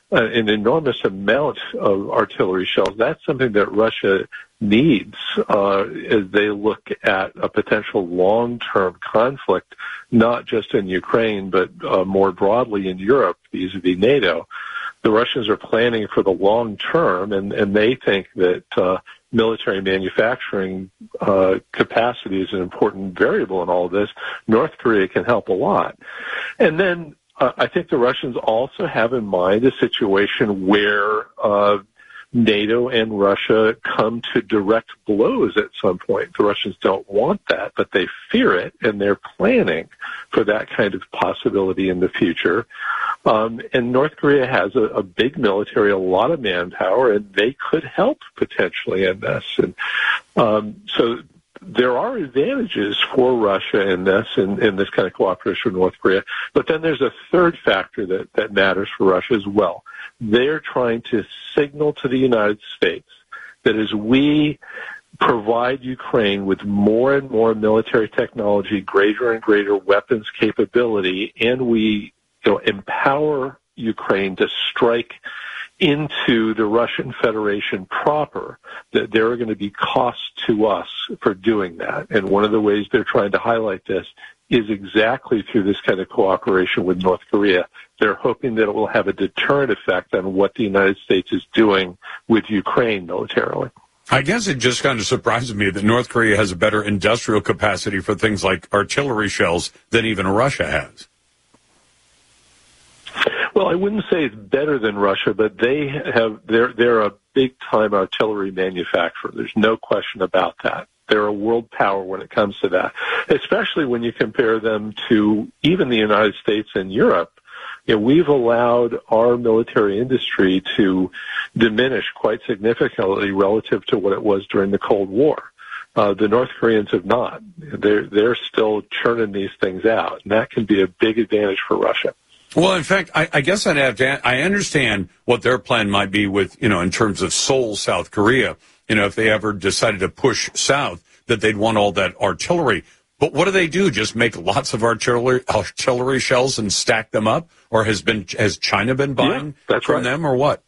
uh, an enormous amount of artillery shells. That's something that Russia needs uh, as they look at a potential long-term conflict, not just in Ukraine, but uh, more broadly in Europe vis-a-vis NATO. The Russians are planning for the long term, and, and they think that uh, military manufacturing uh, capacity is an important variable in all of this. North Korea can help a lot. And then uh, I think the Russians also have in mind a situation where uh, NATO and Russia come to direct blows at some point. The Russians don't want that, but they fear it, and they're planning for that kind of possibility in the future. Um, and North Korea has a, a big military, a lot of manpower, and they could help potentially in this. And um, so there are advantages for Russia in this, in, in this kind of cooperation with North Korea. But then there's a third factor that, that matters for Russia as well. They're trying to signal to the United States that as we provide Ukraine with more and more military technology, greater and greater weapons capability, and we you know, empower Ukraine to strike into the Russian Federation proper, that there are going to be costs to us for doing that. And one of the ways they're trying to highlight this is exactly through this kind of cooperation with North Korea. They're hoping that it will have a deterrent effect on what the United States is doing with Ukraine militarily. I guess it just kind of surprises me that North Korea has a better industrial capacity for things like artillery shells than even Russia has. Well, I wouldn't say it's better than Russia, but they have, they're, they're a big-time artillery manufacturer. There's no question about that. They're a world power when it comes to that, especially when you compare them to even the United States and Europe. You know, we've allowed our military industry to diminish quite significantly relative to what it was during the Cold War. Uh, the North Koreans have not. They're, they're still churning these things out, and that can be a big advantage for Russia. Well, in fact, I, I guess I'd have to, I understand what their plan might be with, you know, in terms of Seoul, South Korea. You know, if they ever decided to push south, that they'd want all that artillery. But what do they do? Just make lots of artillery artillery shells and stack them up? Or has been has China been buying yeah, that's from right. them, or what?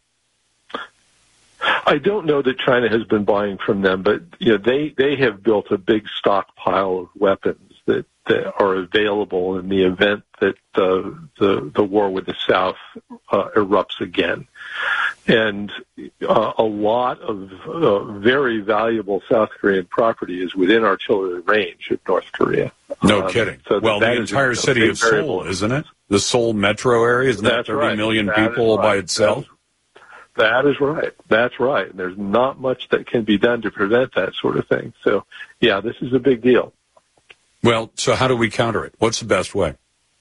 I don't know that China has been buying from them, but you know, they they have built a big stockpile of weapons that, that are available in the event that uh, the the war with the South uh, erupts again. And uh, a lot of uh, very valuable South Korean property is within artillery range of North Korea. No um, kidding. So well, the entire is, city of Seoul, variable. Isn't it? The Seoul metro area, isn't that thirty right. million that people right. by itself? That is right. That's right. And there's not much that can be done to prevent that sort of thing. So, yeah, this is a big deal. Well, so how do we counter it? What's the best way?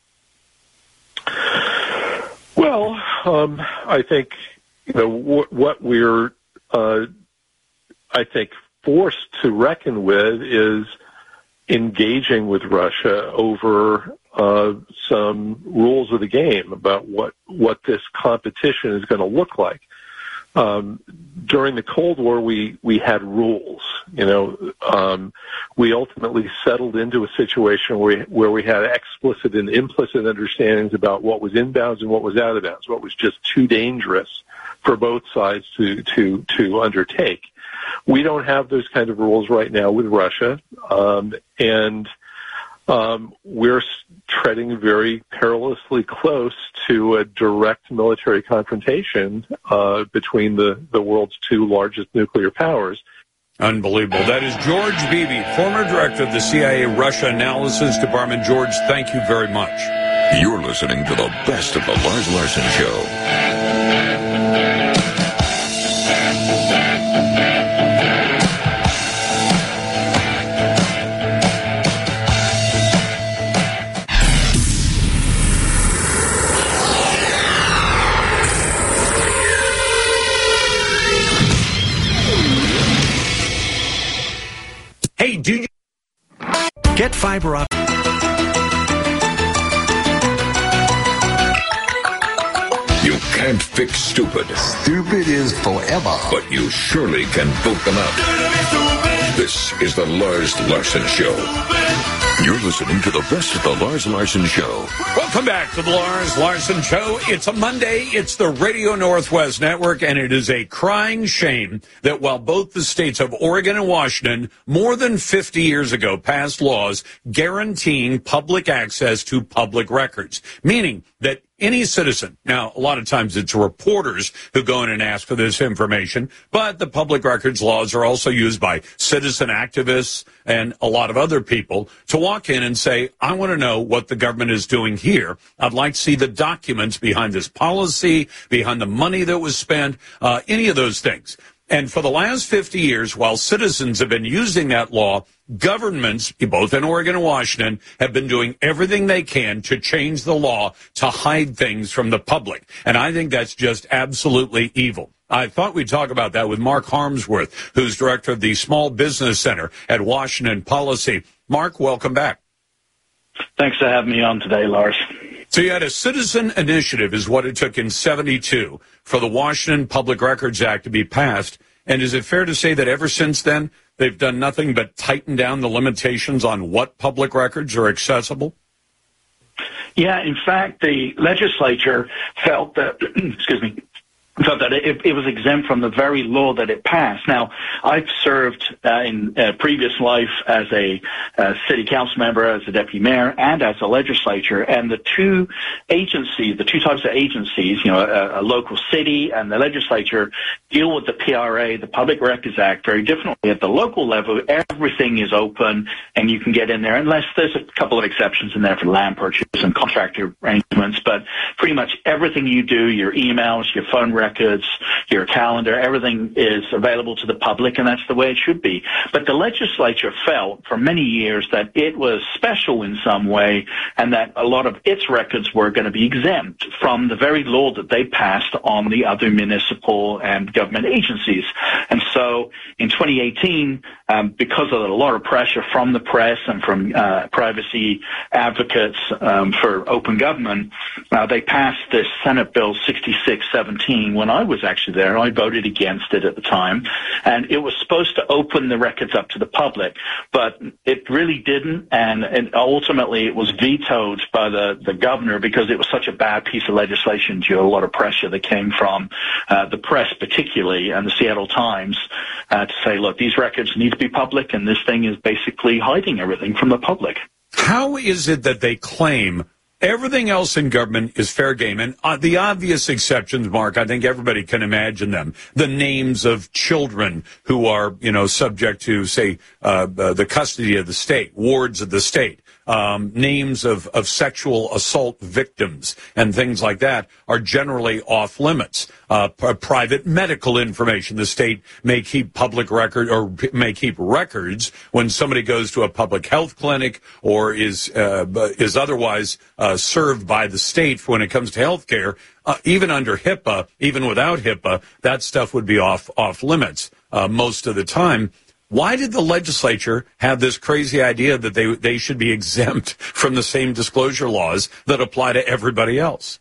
Well, um, I think you know what, what we're, uh, I think, forced to reckon with is engaging with Russia over uh, some rules of the game about what what this competition is going to look like. Um, during the Cold War, we, we had rules. You know, um, we ultimately settled into a situation where we, where we had explicit and implicit understandings about what was inbounds and what was out of bounds, what was just too dangerous for both sides to, to, to undertake. We don't have those kind of rules right now with Russia, um, and um, we're treading very perilously close to a direct military confrontation uh, between the, the world's two largest nuclear powers. Unbelievable. That is George Beebe, former director of the C I A Russia Analysis Department. George, thank you very much. You're listening to the best of the Lars Larson Show. Hey, do you get fiber optic? You can't fix stupid. Stupid is forever. But you surely can vote them out. This is the Lars Larson Show. You're listening to the best of the Lars Larson Show. Welcome back to the Lars Larson Show. It's a Monday. It's the Radio Northwest Network, and it is a crying shame that while both the states of Oregon and Washington more than fifty years ago passed laws guaranteeing public access to public records, meaning that any citizen, now a lot of times it's reporters who go in and ask for this information, but the public records laws are also used by citizen activists and a lot of other people to walk in and say, I want to know what the government is doing here. I'd like to see the documents behind this policy, behind the money that was spent, uh, any of those things. And for the last fifty years, while citizens have been using that law, governments, both in Oregon and Washington, have been doing everything they can to change the law to hide things from the public. And I think that's just absolutely evil. I thought we'd talk about that with Mark Harmsworth, who's director of the Small Business Center at Washington Policy. Mark, welcome back. Thanks for having me on today, Lars. So you had a citizen initiative is what it took in seventy-two for the Washington Public Records Act to be passed. And is it fair to say that ever since then, they've done nothing but tighten down the limitations on what public records are accessible? Yeah, in fact, the legislature felt that, excuse me, felt that it, it was exempt from the very law that it passed. Now, I've served uh, in a previous life as a uh, city council member, as a deputy mayor, and as a legislature. And the two agencies, the two types of agencies, you know, a, a local city and the legislature, deal with the P R A, the Public Records Act, very differently. At the local level, everything is open and you can get in there, unless there's a couple of exceptions in there for land purchase and contractor arrangements. But pretty much everything you do, your emails, your phone records, records, your calendar, everything is available to the public, and that's the way it should be. But the legislature felt for many years that it was special in some way and that a lot of its records were going to be exempt from the very law that they passed on the other municipal and government agencies. And so in twenty eighteen, um, because of a lot of pressure from the press and from uh, privacy advocates um, for open government, uh, they passed this Senate Bill sixty-six seventeen. When I was actually there, I voted against it at the time, and it was supposed to open the records up to the public, but it really didn't, and, and ultimately it was vetoed by the, the governor because it was such a bad piece of legislation due to a lot of pressure that came from uh, the press particularly and the Seattle Times uh, to say, look, these records need to be public, and this thing is basically hiding everything from the public. How is it that they claim everything else in government is fair game? And uh, the obvious exceptions, Mark, I think everybody can imagine them. The names of children who are, you know, subject to, say, uh, uh, the custody of the state, wards of the state. Um, names of, of sexual assault victims and things like that are generally off limits. Uh, p- private medical information. The state may keep public record or p- may keep records when somebody goes to a public health clinic or is uh, is otherwise uh, served by the state when it comes to health care. Uh, even under HIPAA, even without HIPAA, that stuff would be off off limits uh, most of the time. Why did the legislature have this crazy idea that they they should be exempt from the same disclosure laws that apply to everybody else?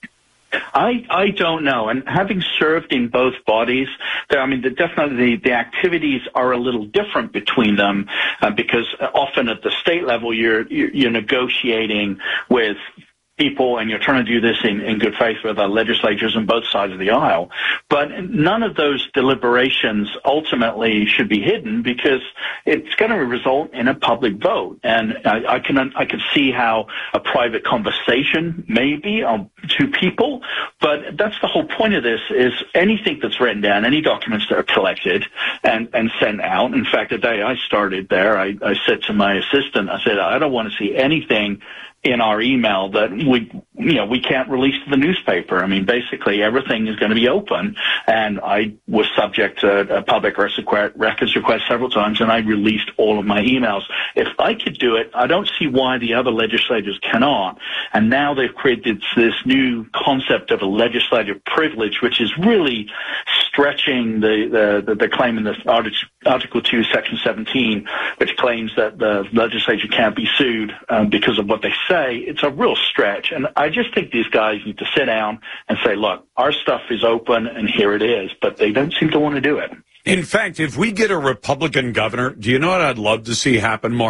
I, I don't know. And having served in both bodies, I mean, the, definitely the, the activities are a little different between them uh, because often at the state level you're you're negotiating with people, and you're trying to do this in, in good faith with our legislatures on both sides of the aisle. But none of those deliberations ultimately should be hidden because it's going to result in a public vote. And I, I can I can see how a private conversation may be on two people, but that's the whole point of this is anything that's written down, any documents that are collected and, and sent out. In fact, the day I started there, I, I said to my assistant, I said, I don't want to see anything in our email that we, you know, we can't release to the newspaper. I mean, basically everything is going to be open. And I was subject to a public records request several times, and I released all of my emails. If I could do it, I don't see why the other legislators cannot. And now they've created this new concept of a legislative privilege, which is really stretching the, the, the claim in this Article two, Section seventeen, which claims that the legislature can't be sued um, because of what they say. It's a real stretch. And I just think these guys need to sit down and say, look, our stuff is open and here it is. But they don't seem to want to do it. In fact, if we get a Republican governor, do you know what I'd love to see happen, Mark?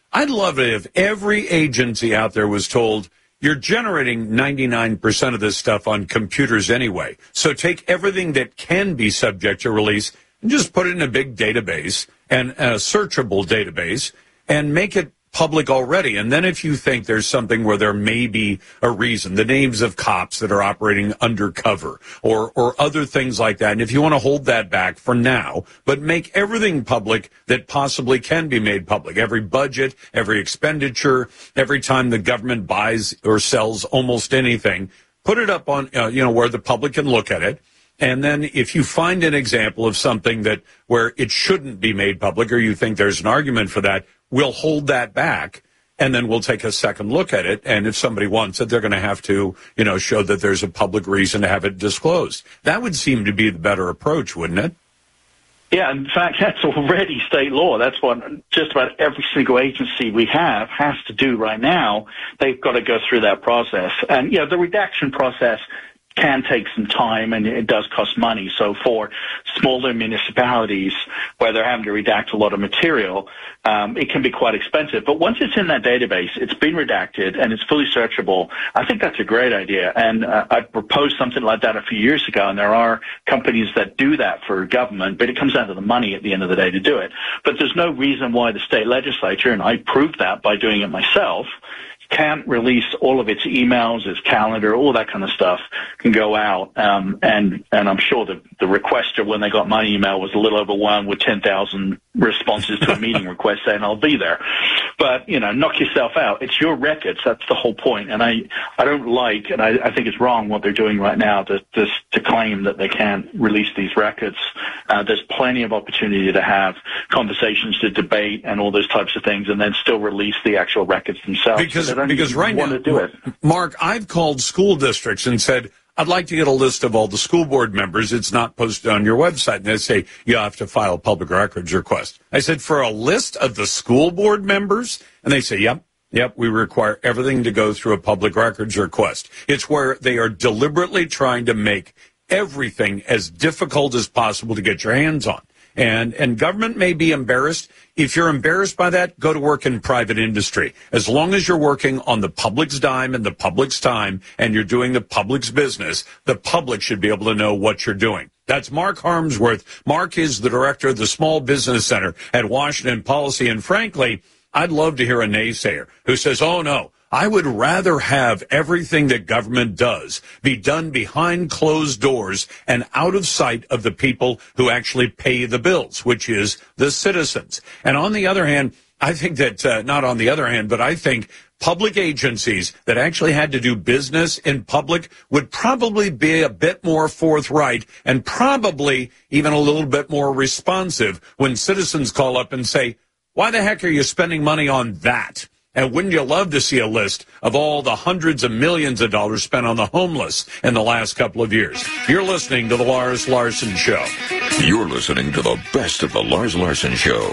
I'd love it if every agency out there was told, you're generating ninety-nine percent of this stuff on computers anyway. So take everything that can be subject to release and just put it in a big database and a searchable database and make it public already. And then if you think there's something where there may be a reason, the names of cops that are operating undercover or, or other things like that. And if you want to hold that back for now, but make everything public that possibly can be made public, every budget, every expenditure, every time the government buys or sells almost anything, put it up on, uh, you know, where the public can look at it. And then if you find an example of something that where it shouldn't be made public or you think there's an argument for that, we'll hold that back, and then we'll take a second look at it. And if somebody wants it, they're going to have to, you know, show that there's a public reason to have it disclosed. That would seem to be the better approach, wouldn't it? Yeah, in fact, that's already state law. That's what just about every single agency we have has to do right now. They've got to go through that process. And, you know, the redaction process can take some time, and it does cost money. So for smaller municipalities where they're having to redact a lot of material, um, it can be quite expensive. But once it's in that database, it's been redacted, and it's fully searchable, I think that's a great idea. And uh, I proposed something like that a few years ago, and there are companies that do that for government, but it comes down to the money at the end of the day to do it. But there's no reason why the state legislature, and I proved that by doing it myself, can't release all of its emails, its calendar, all that kind of stuff can go out. Um, and, and I'm sure the, the requester, when they got my email, was a little overwhelmed with ten thousand responses to a meeting request saying, I'll be there. But, you know, knock yourself out. It's your records. That's the whole point. And I, I don't like, and I, I think it's wrong what they're doing right now to, to, to claim that they can't release these records. Uh, there's plenty of opportunity to have conversations, to debate and all those types of things, and then still release the actual records themselves. Because, so because right now, do it. Mark, I've called school districts and said, I'd like to get a list of all the school board members. It's not posted on your website. And they say, you have to file a public records request. I said, for a list of the school board members? And they say, yep, yep, we require everything to go through a public records request. It's where they are deliberately trying to make everything as difficult as possible to get your hands on. And and government may be embarrassed. If you're embarrassed by that, go to work in private industry. As long as you're working on the public's dime and the public's time and you're doing the public's business, the public should be able to know what you're doing. That's Mark Harmsworth. Mark is the director of the Small Business Center at Washington Policy. And frankly, I'd love to hear a naysayer who says, oh, no, I would rather have everything that government does be done behind closed doors and out of sight of the people who actually pay the bills, which is the citizens. And on the other hand, I think that, uh, not on the other hand, but I think public agencies that actually had to do business in public would probably be a bit more forthright and probably even a little bit more responsive when citizens call up and say, why the heck are you spending money on that? And wouldn't you love to see a list of all the hundreds of millions of dollars spent on the homeless in the last couple of years? You're listening to The Lars Larson Show. You're listening to the best of The Lars Larson Show.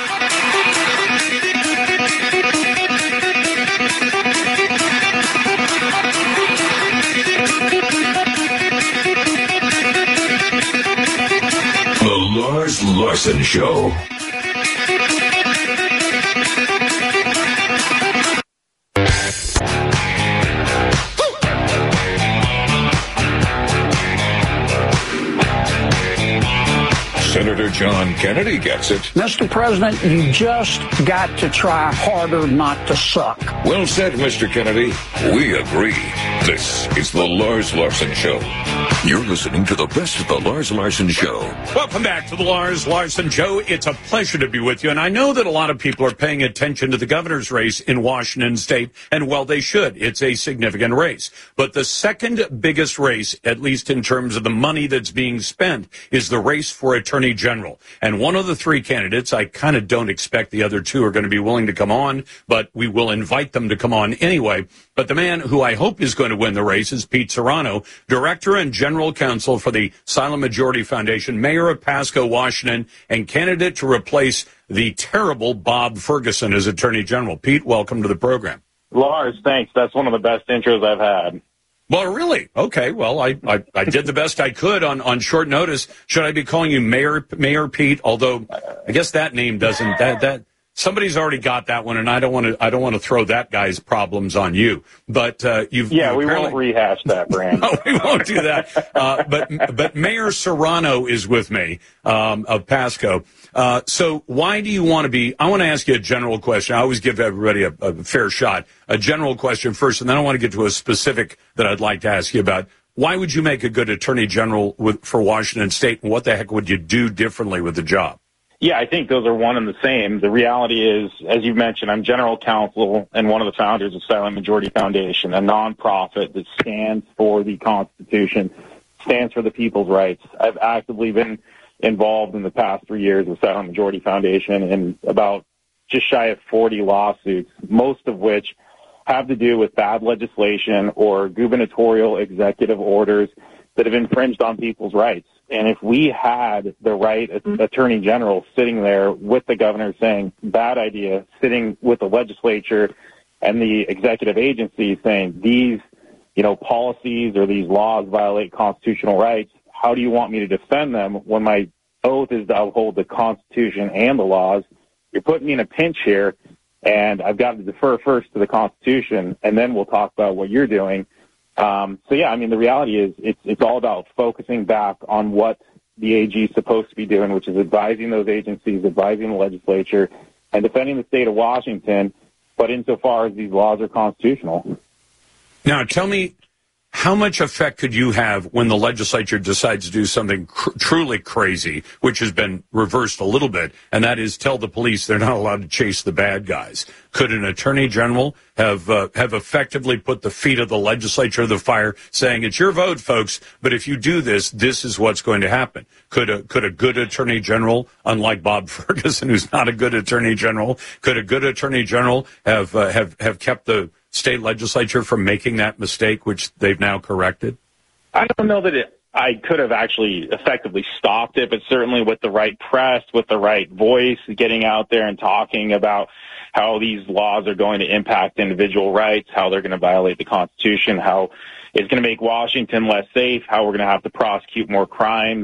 The Lars Larson Show. Senator John Kennedy gets it. Mister President, you just got to try harder not to suck. Well said, Mister Kennedy. We agree. This is the Lars Larson Show. You're listening to the best of the Lars Larson Show. Welcome back to the Lars Larson Show. It's a pleasure to be with you. And I know that a lot of people are paying attention to the governor's race in Washington State. And, well, they should. It's a significant race. But the second biggest race, at least in terms of the money that's being spent, is the race for Attorney General. And one of the three candidates, I kind of don't expect the other two are going to be willing to come on, but we will invite them to come on anyway. But the man who I hope is going to win the race is Pete Serrano, Director and General Counsel for the Silent Majority Foundation, Mayor of Pasco, Washington, and candidate to replace the terrible Bob Ferguson as Attorney General. Pete, welcome to the program. Lars, thanks. That's one of the best intros I've had. Well, really? Okay. Well, I, I, I did the best I could on, on short notice. Should I be calling you Mayor Mayor Pete? Although I guess that name doesn't that that somebody's already got that one, and I don't want to. I don't want to throw that guy's problems on you. But uh, you've yeah, you we apparently... won't rehash that, Brand. No, we won't do that. Uh, but but Mayor Serrano is with me um, of Pasco. Uh, so why do you want to be? I want to ask you a general question. I always give everybody a, a fair shot. A general question first, and then I want to get to a specific that I'd like to ask you about. Why would you make a good attorney general with, for Washington State, and what the heck would you do differently with the job? Yeah, I think those are one and the same. The reality is, as you mentioned, I'm general counsel and one of the founders of Silent Majority Foundation, a nonprofit that stands for the Constitution, stands for the people's rights. I've actively been involved in the past three years with Silent Majority Foundation in about just shy of forty lawsuits, most of which have to do with bad legislation or gubernatorial executive orders that have infringed on people's rights. And if we had the right attorney general sitting there with the governor saying, bad idea, sitting with the legislature and the executive agency saying these, you know, policies or these laws violate constitutional rights, how do you want me to defend them when my oath is to uphold the Constitution and the laws? You're putting me in a pinch here, and I've got to defer first to the Constitution, and then we'll talk about what you're doing. Um, so, yeah, I mean, the reality is it's it's all about focusing back on what the A G is supposed to be doing, which is advising those agencies, advising the legislature, and defending the state of Washington, but insofar as these laws are constitutional. Now, tell me, how much effect could you have when the legislature decides to do something cr- truly crazy, which has been reversed a little bit, and that is tell the police they're not allowed to chase the bad guys? Could an attorney general have uh, have effectively put the feet of the legislature to the fire, saying it's your vote, folks, but if you do this, this is what's going to happen? Could a could a good attorney general, unlike Bob Ferguson, who's not a good attorney general, could a good attorney general have uh, have have kept the state legislature from making that mistake, which they've now corrected? I don't know that it, I could have actually effectively stopped it, but certainly with the right press, with the right voice, getting out there and talking about how these laws are going to impact individual rights, how they're going to violate the Constitution, how it's going to make Washington less safe, how we're going to have to prosecute more crimes.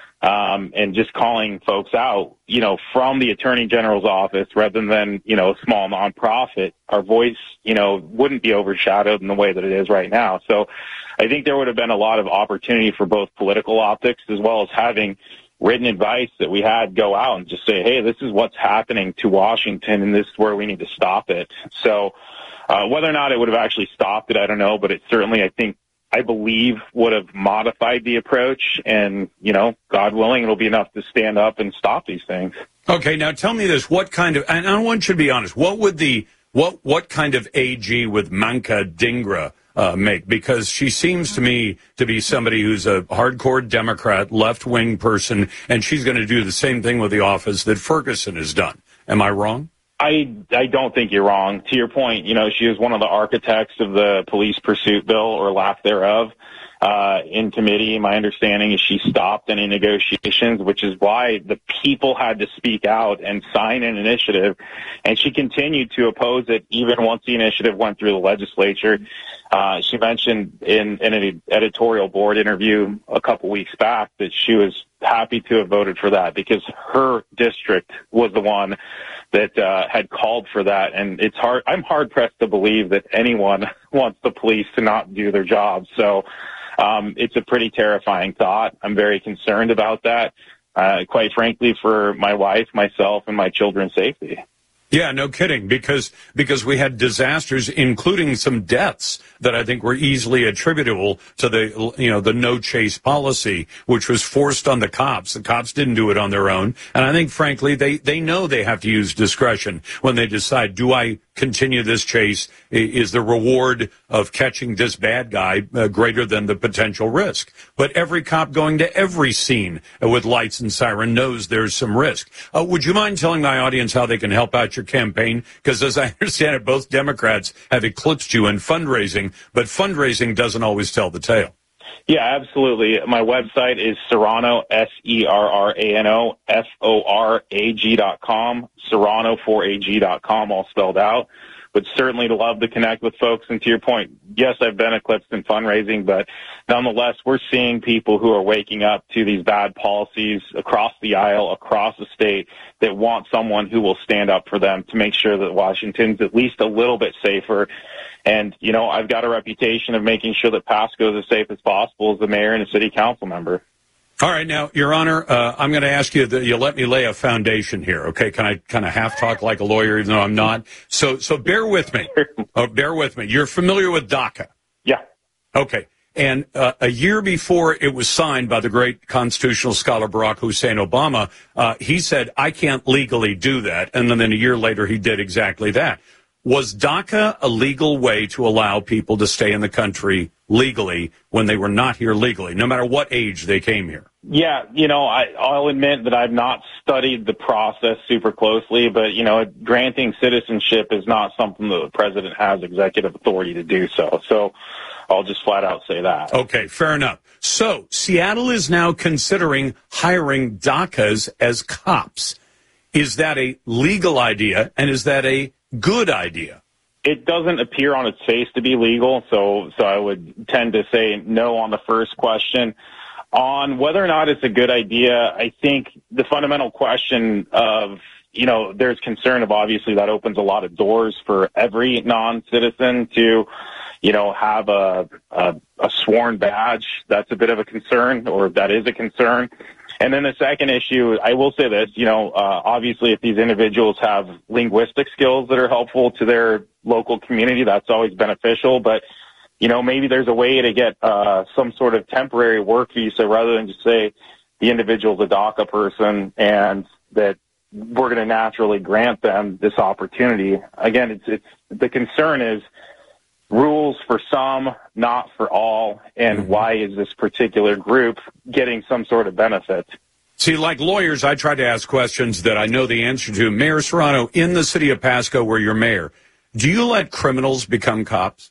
Um, and just calling folks out, you know, from the Attorney General's office rather than, you know, a small nonprofit, our voice, you know, wouldn't be overshadowed in the way that it is right now. So I think there would have been a lot of opportunity for both political optics as well as having written advice that we had go out and just say, hey, this is what's happening to Washington and this is where we need to stop it. So uh, whether or not it would have actually stopped it, I don't know, but it certainly, I think, I believe would have modified the approach, and, you know, God willing, it'll be enough to stand up and stop these things. Okay, now tell me this, what kind of, and I want you to be honest, what would the, what, what kind of A G would Manka Dhingra uh, make? Because she seems to me to be somebody who's a hardcore Democrat, left-wing person, and she's going to do the same thing with the office that Ferguson has done. Am I wrong? I, I don't think you're wrong. To your point, you know, she was one of the architects of the police pursuit bill, or lack thereof, uh, in committee. My understanding is she stopped any negotiations, which is why the people had to speak out and sign an initiative. And she continued to oppose it even once the initiative went through the legislature. Uh, she mentioned in, in an editorial board interview a couple weeks back that she was happy to have voted for that because her district was the one that uh, had called for that. And it's hard, I'm hard pressed to believe that anyone wants the police to not do their job. So um, it's a pretty terrifying thought. I'm very concerned about that, uh, quite frankly, for my wife, myself, and my children's safety. Yeah, no kidding, because because we had disasters, including some deaths that I think were easily attributable to the, you know, the no chase policy, which was forced on the cops. The cops didn't do it on their own. And I think, frankly, they, they know they have to use discretion when they decide, do I continue this chase? Is the reward of catching this bad guy uh, greater than the potential risk? But every cop going to every scene with lights and siren knows there's some risk. Uh, would you mind telling my audience how they can help out your campaign? Because as I understand it, both Democrats have eclipsed you in fundraising, but fundraising doesn't always tell the tale. Yeah, absolutely. My website is Serrano, S E R R A N O, F O R A G dot com, Serrano four A G dot com, all spelled out. would certainly love to connect with folks. And to your point, yes, I've been eclipsed in fundraising, but nonetheless, we're seeing people who are waking up to these bad policies across the aisle, across the state, that want someone who will stand up for them to make sure that Washington's at least a little bit safer. And, you know, I've got a reputation of making sure that Pasco is as safe as possible as the mayor and a city council member. All right, now, Your Honor, uh, I'm going to ask you that you let me lay a foundation here, okay? Can I kind of half talk like a lawyer, even though I'm not? So, so bear with me. Oh, bear with me. You're familiar with DACA? Yeah. Okay. And uh, a year before it was signed by the great constitutional scholar Barack Hussein Obama, uh, he said, I can't legally do that. And then a year later, he did exactly that. Was DACA a legal way to allow people to stay in the country legally when they were not here legally, no matter what age they came here? Yeah, you know, I, I'll admit that I've not studied the process super closely, but, you know, granting citizenship is not something that the president has executive authority to do so. So I'll just flat out say that. Okay, fair enough. So Seattle is now considering hiring DACAs as cops. Is that a legal idea, and is that a good idea? It doesn't appear on its face to be legal, so so I would tend to say no on the first question. On whether or not it's a good idea, I think the fundamental question of, you know, there's concern of obviously that opens a lot of doors for every non-citizen to, you know, have a, a, a sworn badge. That's a bit of a concern, or that is a concern. And then the second issue, I will say this, you know, uh, obviously if these individuals have linguistic skills that are helpful to their local community, that's always beneficial. But, you know, maybe there's a way to get uh, some sort of temporary work visa rather than just say the individual's a DACA person and that we're going to naturally grant them this opportunity. Again, it's, it's the concern is rules for some, not for all, and why is this particular group getting some sort of benefit? See, like lawyers, I try to ask questions that I know the answer to. Mayor Serrano, in the city of Pasco, where you're mayor, do you let criminals become cops?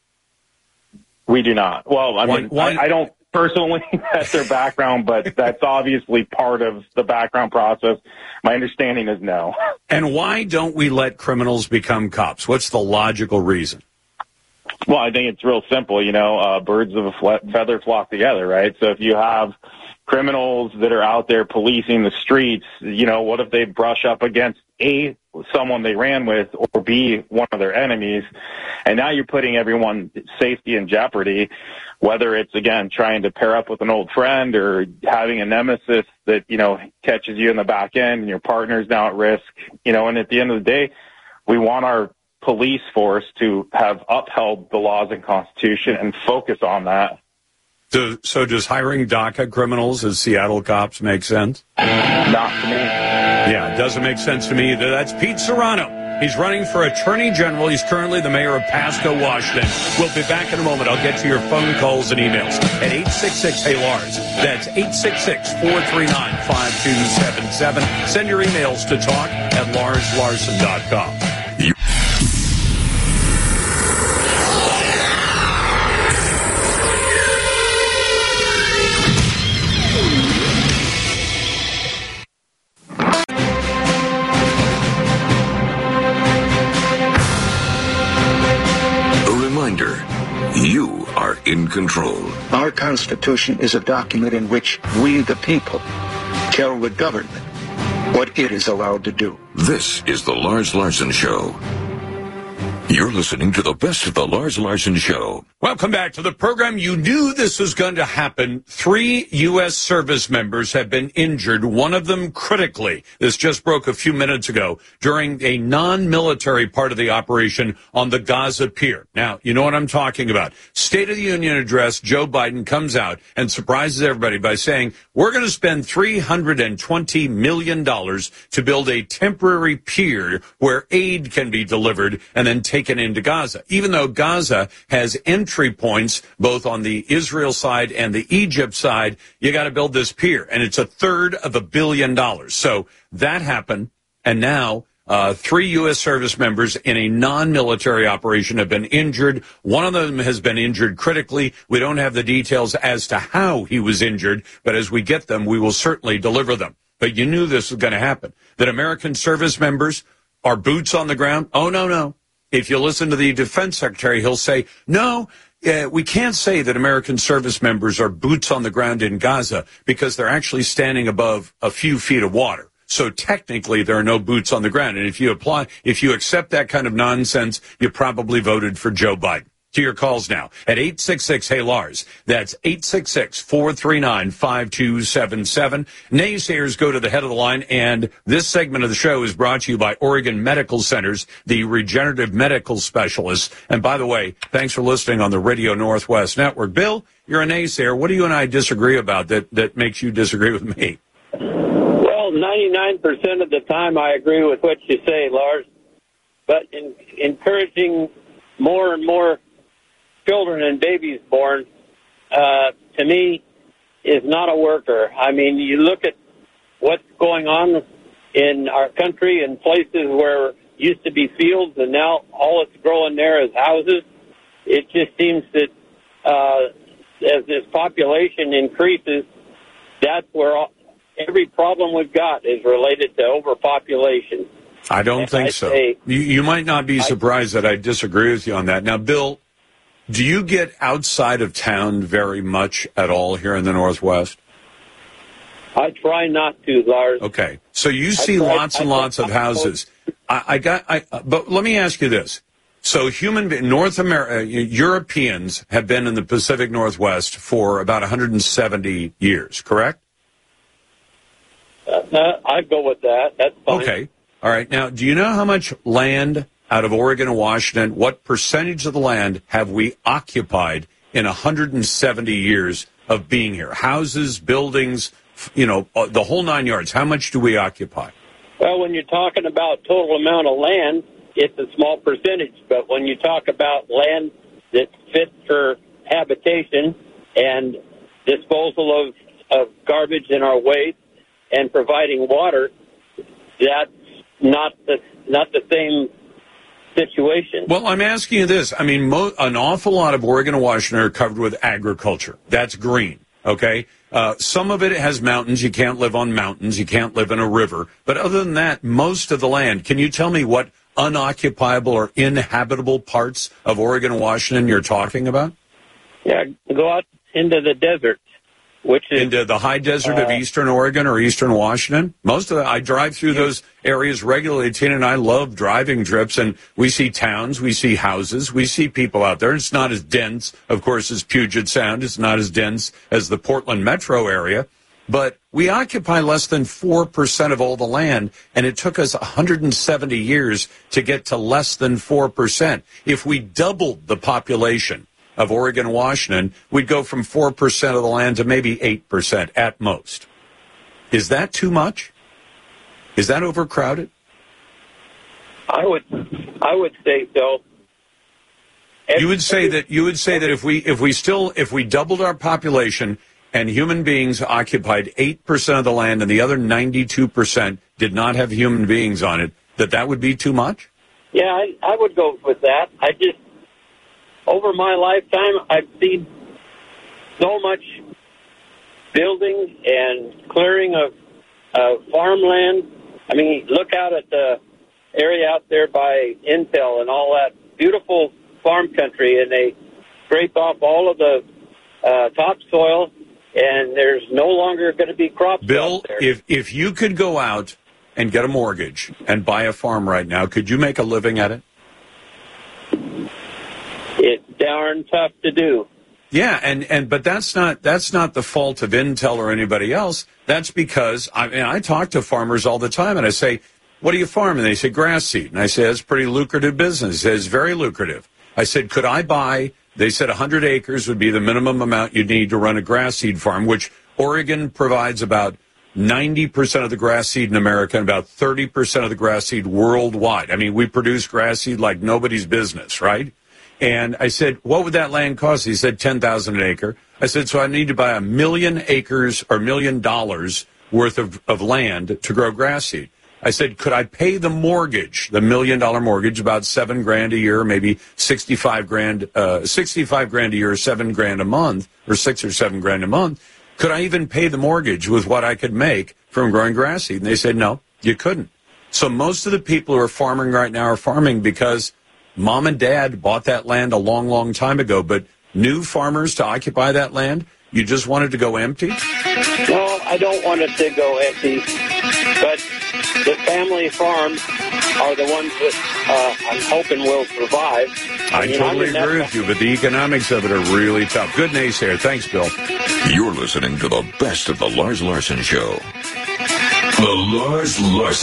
We do not. Well, I mean, why, why? I, I don't personally vet their background, but that's obviously part of the background process. My understanding is no. And why don't we let criminals become cops? What's the logical reason? Well, I think it's real simple. You know, uh, birds of a fle- feather flock together, right? So if you have criminals that are out there policing the streets, you know, what if they brush up against A, someone they ran with, or B, one of their enemies? And now you're putting everyone's safety in jeopardy, whether it's, again, trying to pair up with an old friend or having a nemesis that, you know, catches you in the back end and your partner's now at risk. You know, and at the end of the day, we want our police force to have upheld the laws and Constitution and focus on that. So, so does hiring DACA criminals as Seattle cops make sense? Not to me. Yeah, it doesn't make sense to me either. That's Pete Serrano. He's running for Attorney General. He's currently the mayor of Pasco, Washington. We'll be back in a moment. I'll get to your phone calls and emails at eight six six, hey Lars. That's eight six six, four three nine, five two seven seven. Send your emails to talk at lars larson dot com. You- You are in control. Our Constitution is a document in which we, the people, tell the government what it is allowed to do. This is the Lars Larson Show. You're listening to the best of the Lars Larson Show. Welcome back to the program. You knew this was going to happen. Three U S service members have been injured, one of them critically. This just broke a few minutes ago during a non-military part of the operation on the Gaza pier. Now, you know what I'm talking about. State of the Union address, Joe Biden comes out and surprises everybody by saying, we're going to spend three hundred twenty million dollars to build a temporary pier where aid can be delivered and then taken into Gaza. Even though Gaza has entry points both on the Israel side and the Egypt side, you got to build this pier, and it's a third of a billion dollars. So that happened, and now uh, three U S service members in a non-military operation have been injured. One of them has been injured critically. We don't have the details as to how he was injured, but as we get them, we will certainly deliver them. But you knew this was going to happen, that American service members are boots on the ground. Oh, no, no. if you listen to the defense secretary, he'll say, no, uh, we can't say that American service members are boots on the ground in Gaza because they're actually standing above a few feet of water. So technically, there are no boots on the ground. And if you apply, if you accept that kind of nonsense, you probably voted for Joe Biden. To your calls now at eight six six, hey, Lars. That's eight six six, four three nine, five two seven seven. Naysayers go to the head of the line, and this segment of the show is brought to you by Oregon Medical Centers, the regenerative medical specialists. And by the way, thanks for listening on the Radio Northwest Network. Bill, you're a naysayer. What do you and I disagree about that, that makes you disagree with me? Well, ninety-nine percent of the time I agree with what you say, Lars. But in encouraging more and more children and babies born, uh, to me, is not a worker. I mean, you look at what's going on in our country in places where used to be fields and now all it's growing there is houses. It just seems that uh, as this population increases, that's where all, every problem we've got is related to overpopulation. I don't and think I so. Say, you, you might not be surprised I, that I disagree with you on that. Now, Bill, do you get outside of town very much at all here in the Northwest? I try not to, Lars. Okay. So you see try, lots and I lots of houses. I, I got, I, but let me ask you this. So human, North America, Europeans have been in the Pacific Northwest for about one hundred seventy years, correct? Uh, I'd go with that. That's fine. Okay. All right. Now, do you know how much land out of Oregon and Washington, what percentage of the land have we occupied in one hundred seventy years of being here? Houses, buildings, you know, the whole nine yards. How much do we occupy? Well, when you're talking about total amount of land, it's a small percentage. But when you talk about land that fits for habitation and disposal of, of garbage in our waste and providing water, that's not the not the same situation. Well, I'm asking you this. I mean, mo- an awful lot of Oregon and Washington are covered with agriculture. That's green, okay? Uh, some of it has mountains. You can't live on mountains. You can't live in a river. But other than that, most of the land, can you tell me what unoccupiable or inhabitable parts of Oregon and Washington you're talking about? Yeah, go out into the desert. Which is, into the high desert uh, of eastern Oregon or eastern Washington. Most of the, I drive through those areas regularly. Tina and I love driving trips, and we see towns, we see houses, we see people out there. It's not as dense, of course, as Puget Sound. It's not as dense as the Portland metro area. But we occupy less than four percent of all the land, and it took us one hundred seventy years to get to less than four percent. If we doubled the population of Oregon and Washington, we'd go from four percent of the land to maybe eight percent at most. Is that too much? Is that overcrowded? I would I would say so. You would say that you would say that if we if we still if we doubled our population and human beings occupied eight percent of the land and the other ninety-two percent did not have human beings on it, that that would be too much? Yeah, I, I would go with that. I just Over my lifetime, I've seen so much building and clearing of uh, farmland. I mean, look out at the area out there by Intel and all that beautiful farm country, and they scrape off all of the uh, topsoil, and there's no longer going to be crops Bill, out there. if if you could go out and get a mortgage and buy a farm right now, could you make a living at it? It's darn tough to do. Yeah, and, and but that's not that's not the fault of Intel or anybody else. That's because I mean, I talk to farmers all the time, and I say, "What do you farm?" And they say, "Grass seed." And I say, "That's pretty lucrative business. It's very lucrative." I said, "Could I buy?" They said one hundred acres would be the minimum amount you'd need to run a grass seed farm, which Oregon provides about ninety percent of the grass seed in America and about thirty percent of the grass seed worldwide. I mean, we produce grass seed like nobody's business, right? And I said, what would that land cost? He said ten thousand dollars an acre. I said, so I need to buy a million acres or million dollars worth of, of land to grow grass seed. I said, could I pay the mortgage, the million dollar mortgage, about seven grand a year, maybe sixty-five grand, uh, sixty-five grand a year, seven grand a month, or six or seven grand a month? Could I even pay the mortgage with what I could make from growing grass seed? And they said, no, you couldn't. So most of the people who are farming right now are farming because mom and dad bought that land a long, long time ago, but new farmers to occupy that land, you just wanted to go empty? No, I don't want it to go empty, but the family farms are the ones that uh, I'm hoping will survive. I mean, totally I'm agree with you, but the economics of it are really tough. Good naysayer. Thanks, Bill. You're listening to the best of the Lars Larson Show. The Lars Larson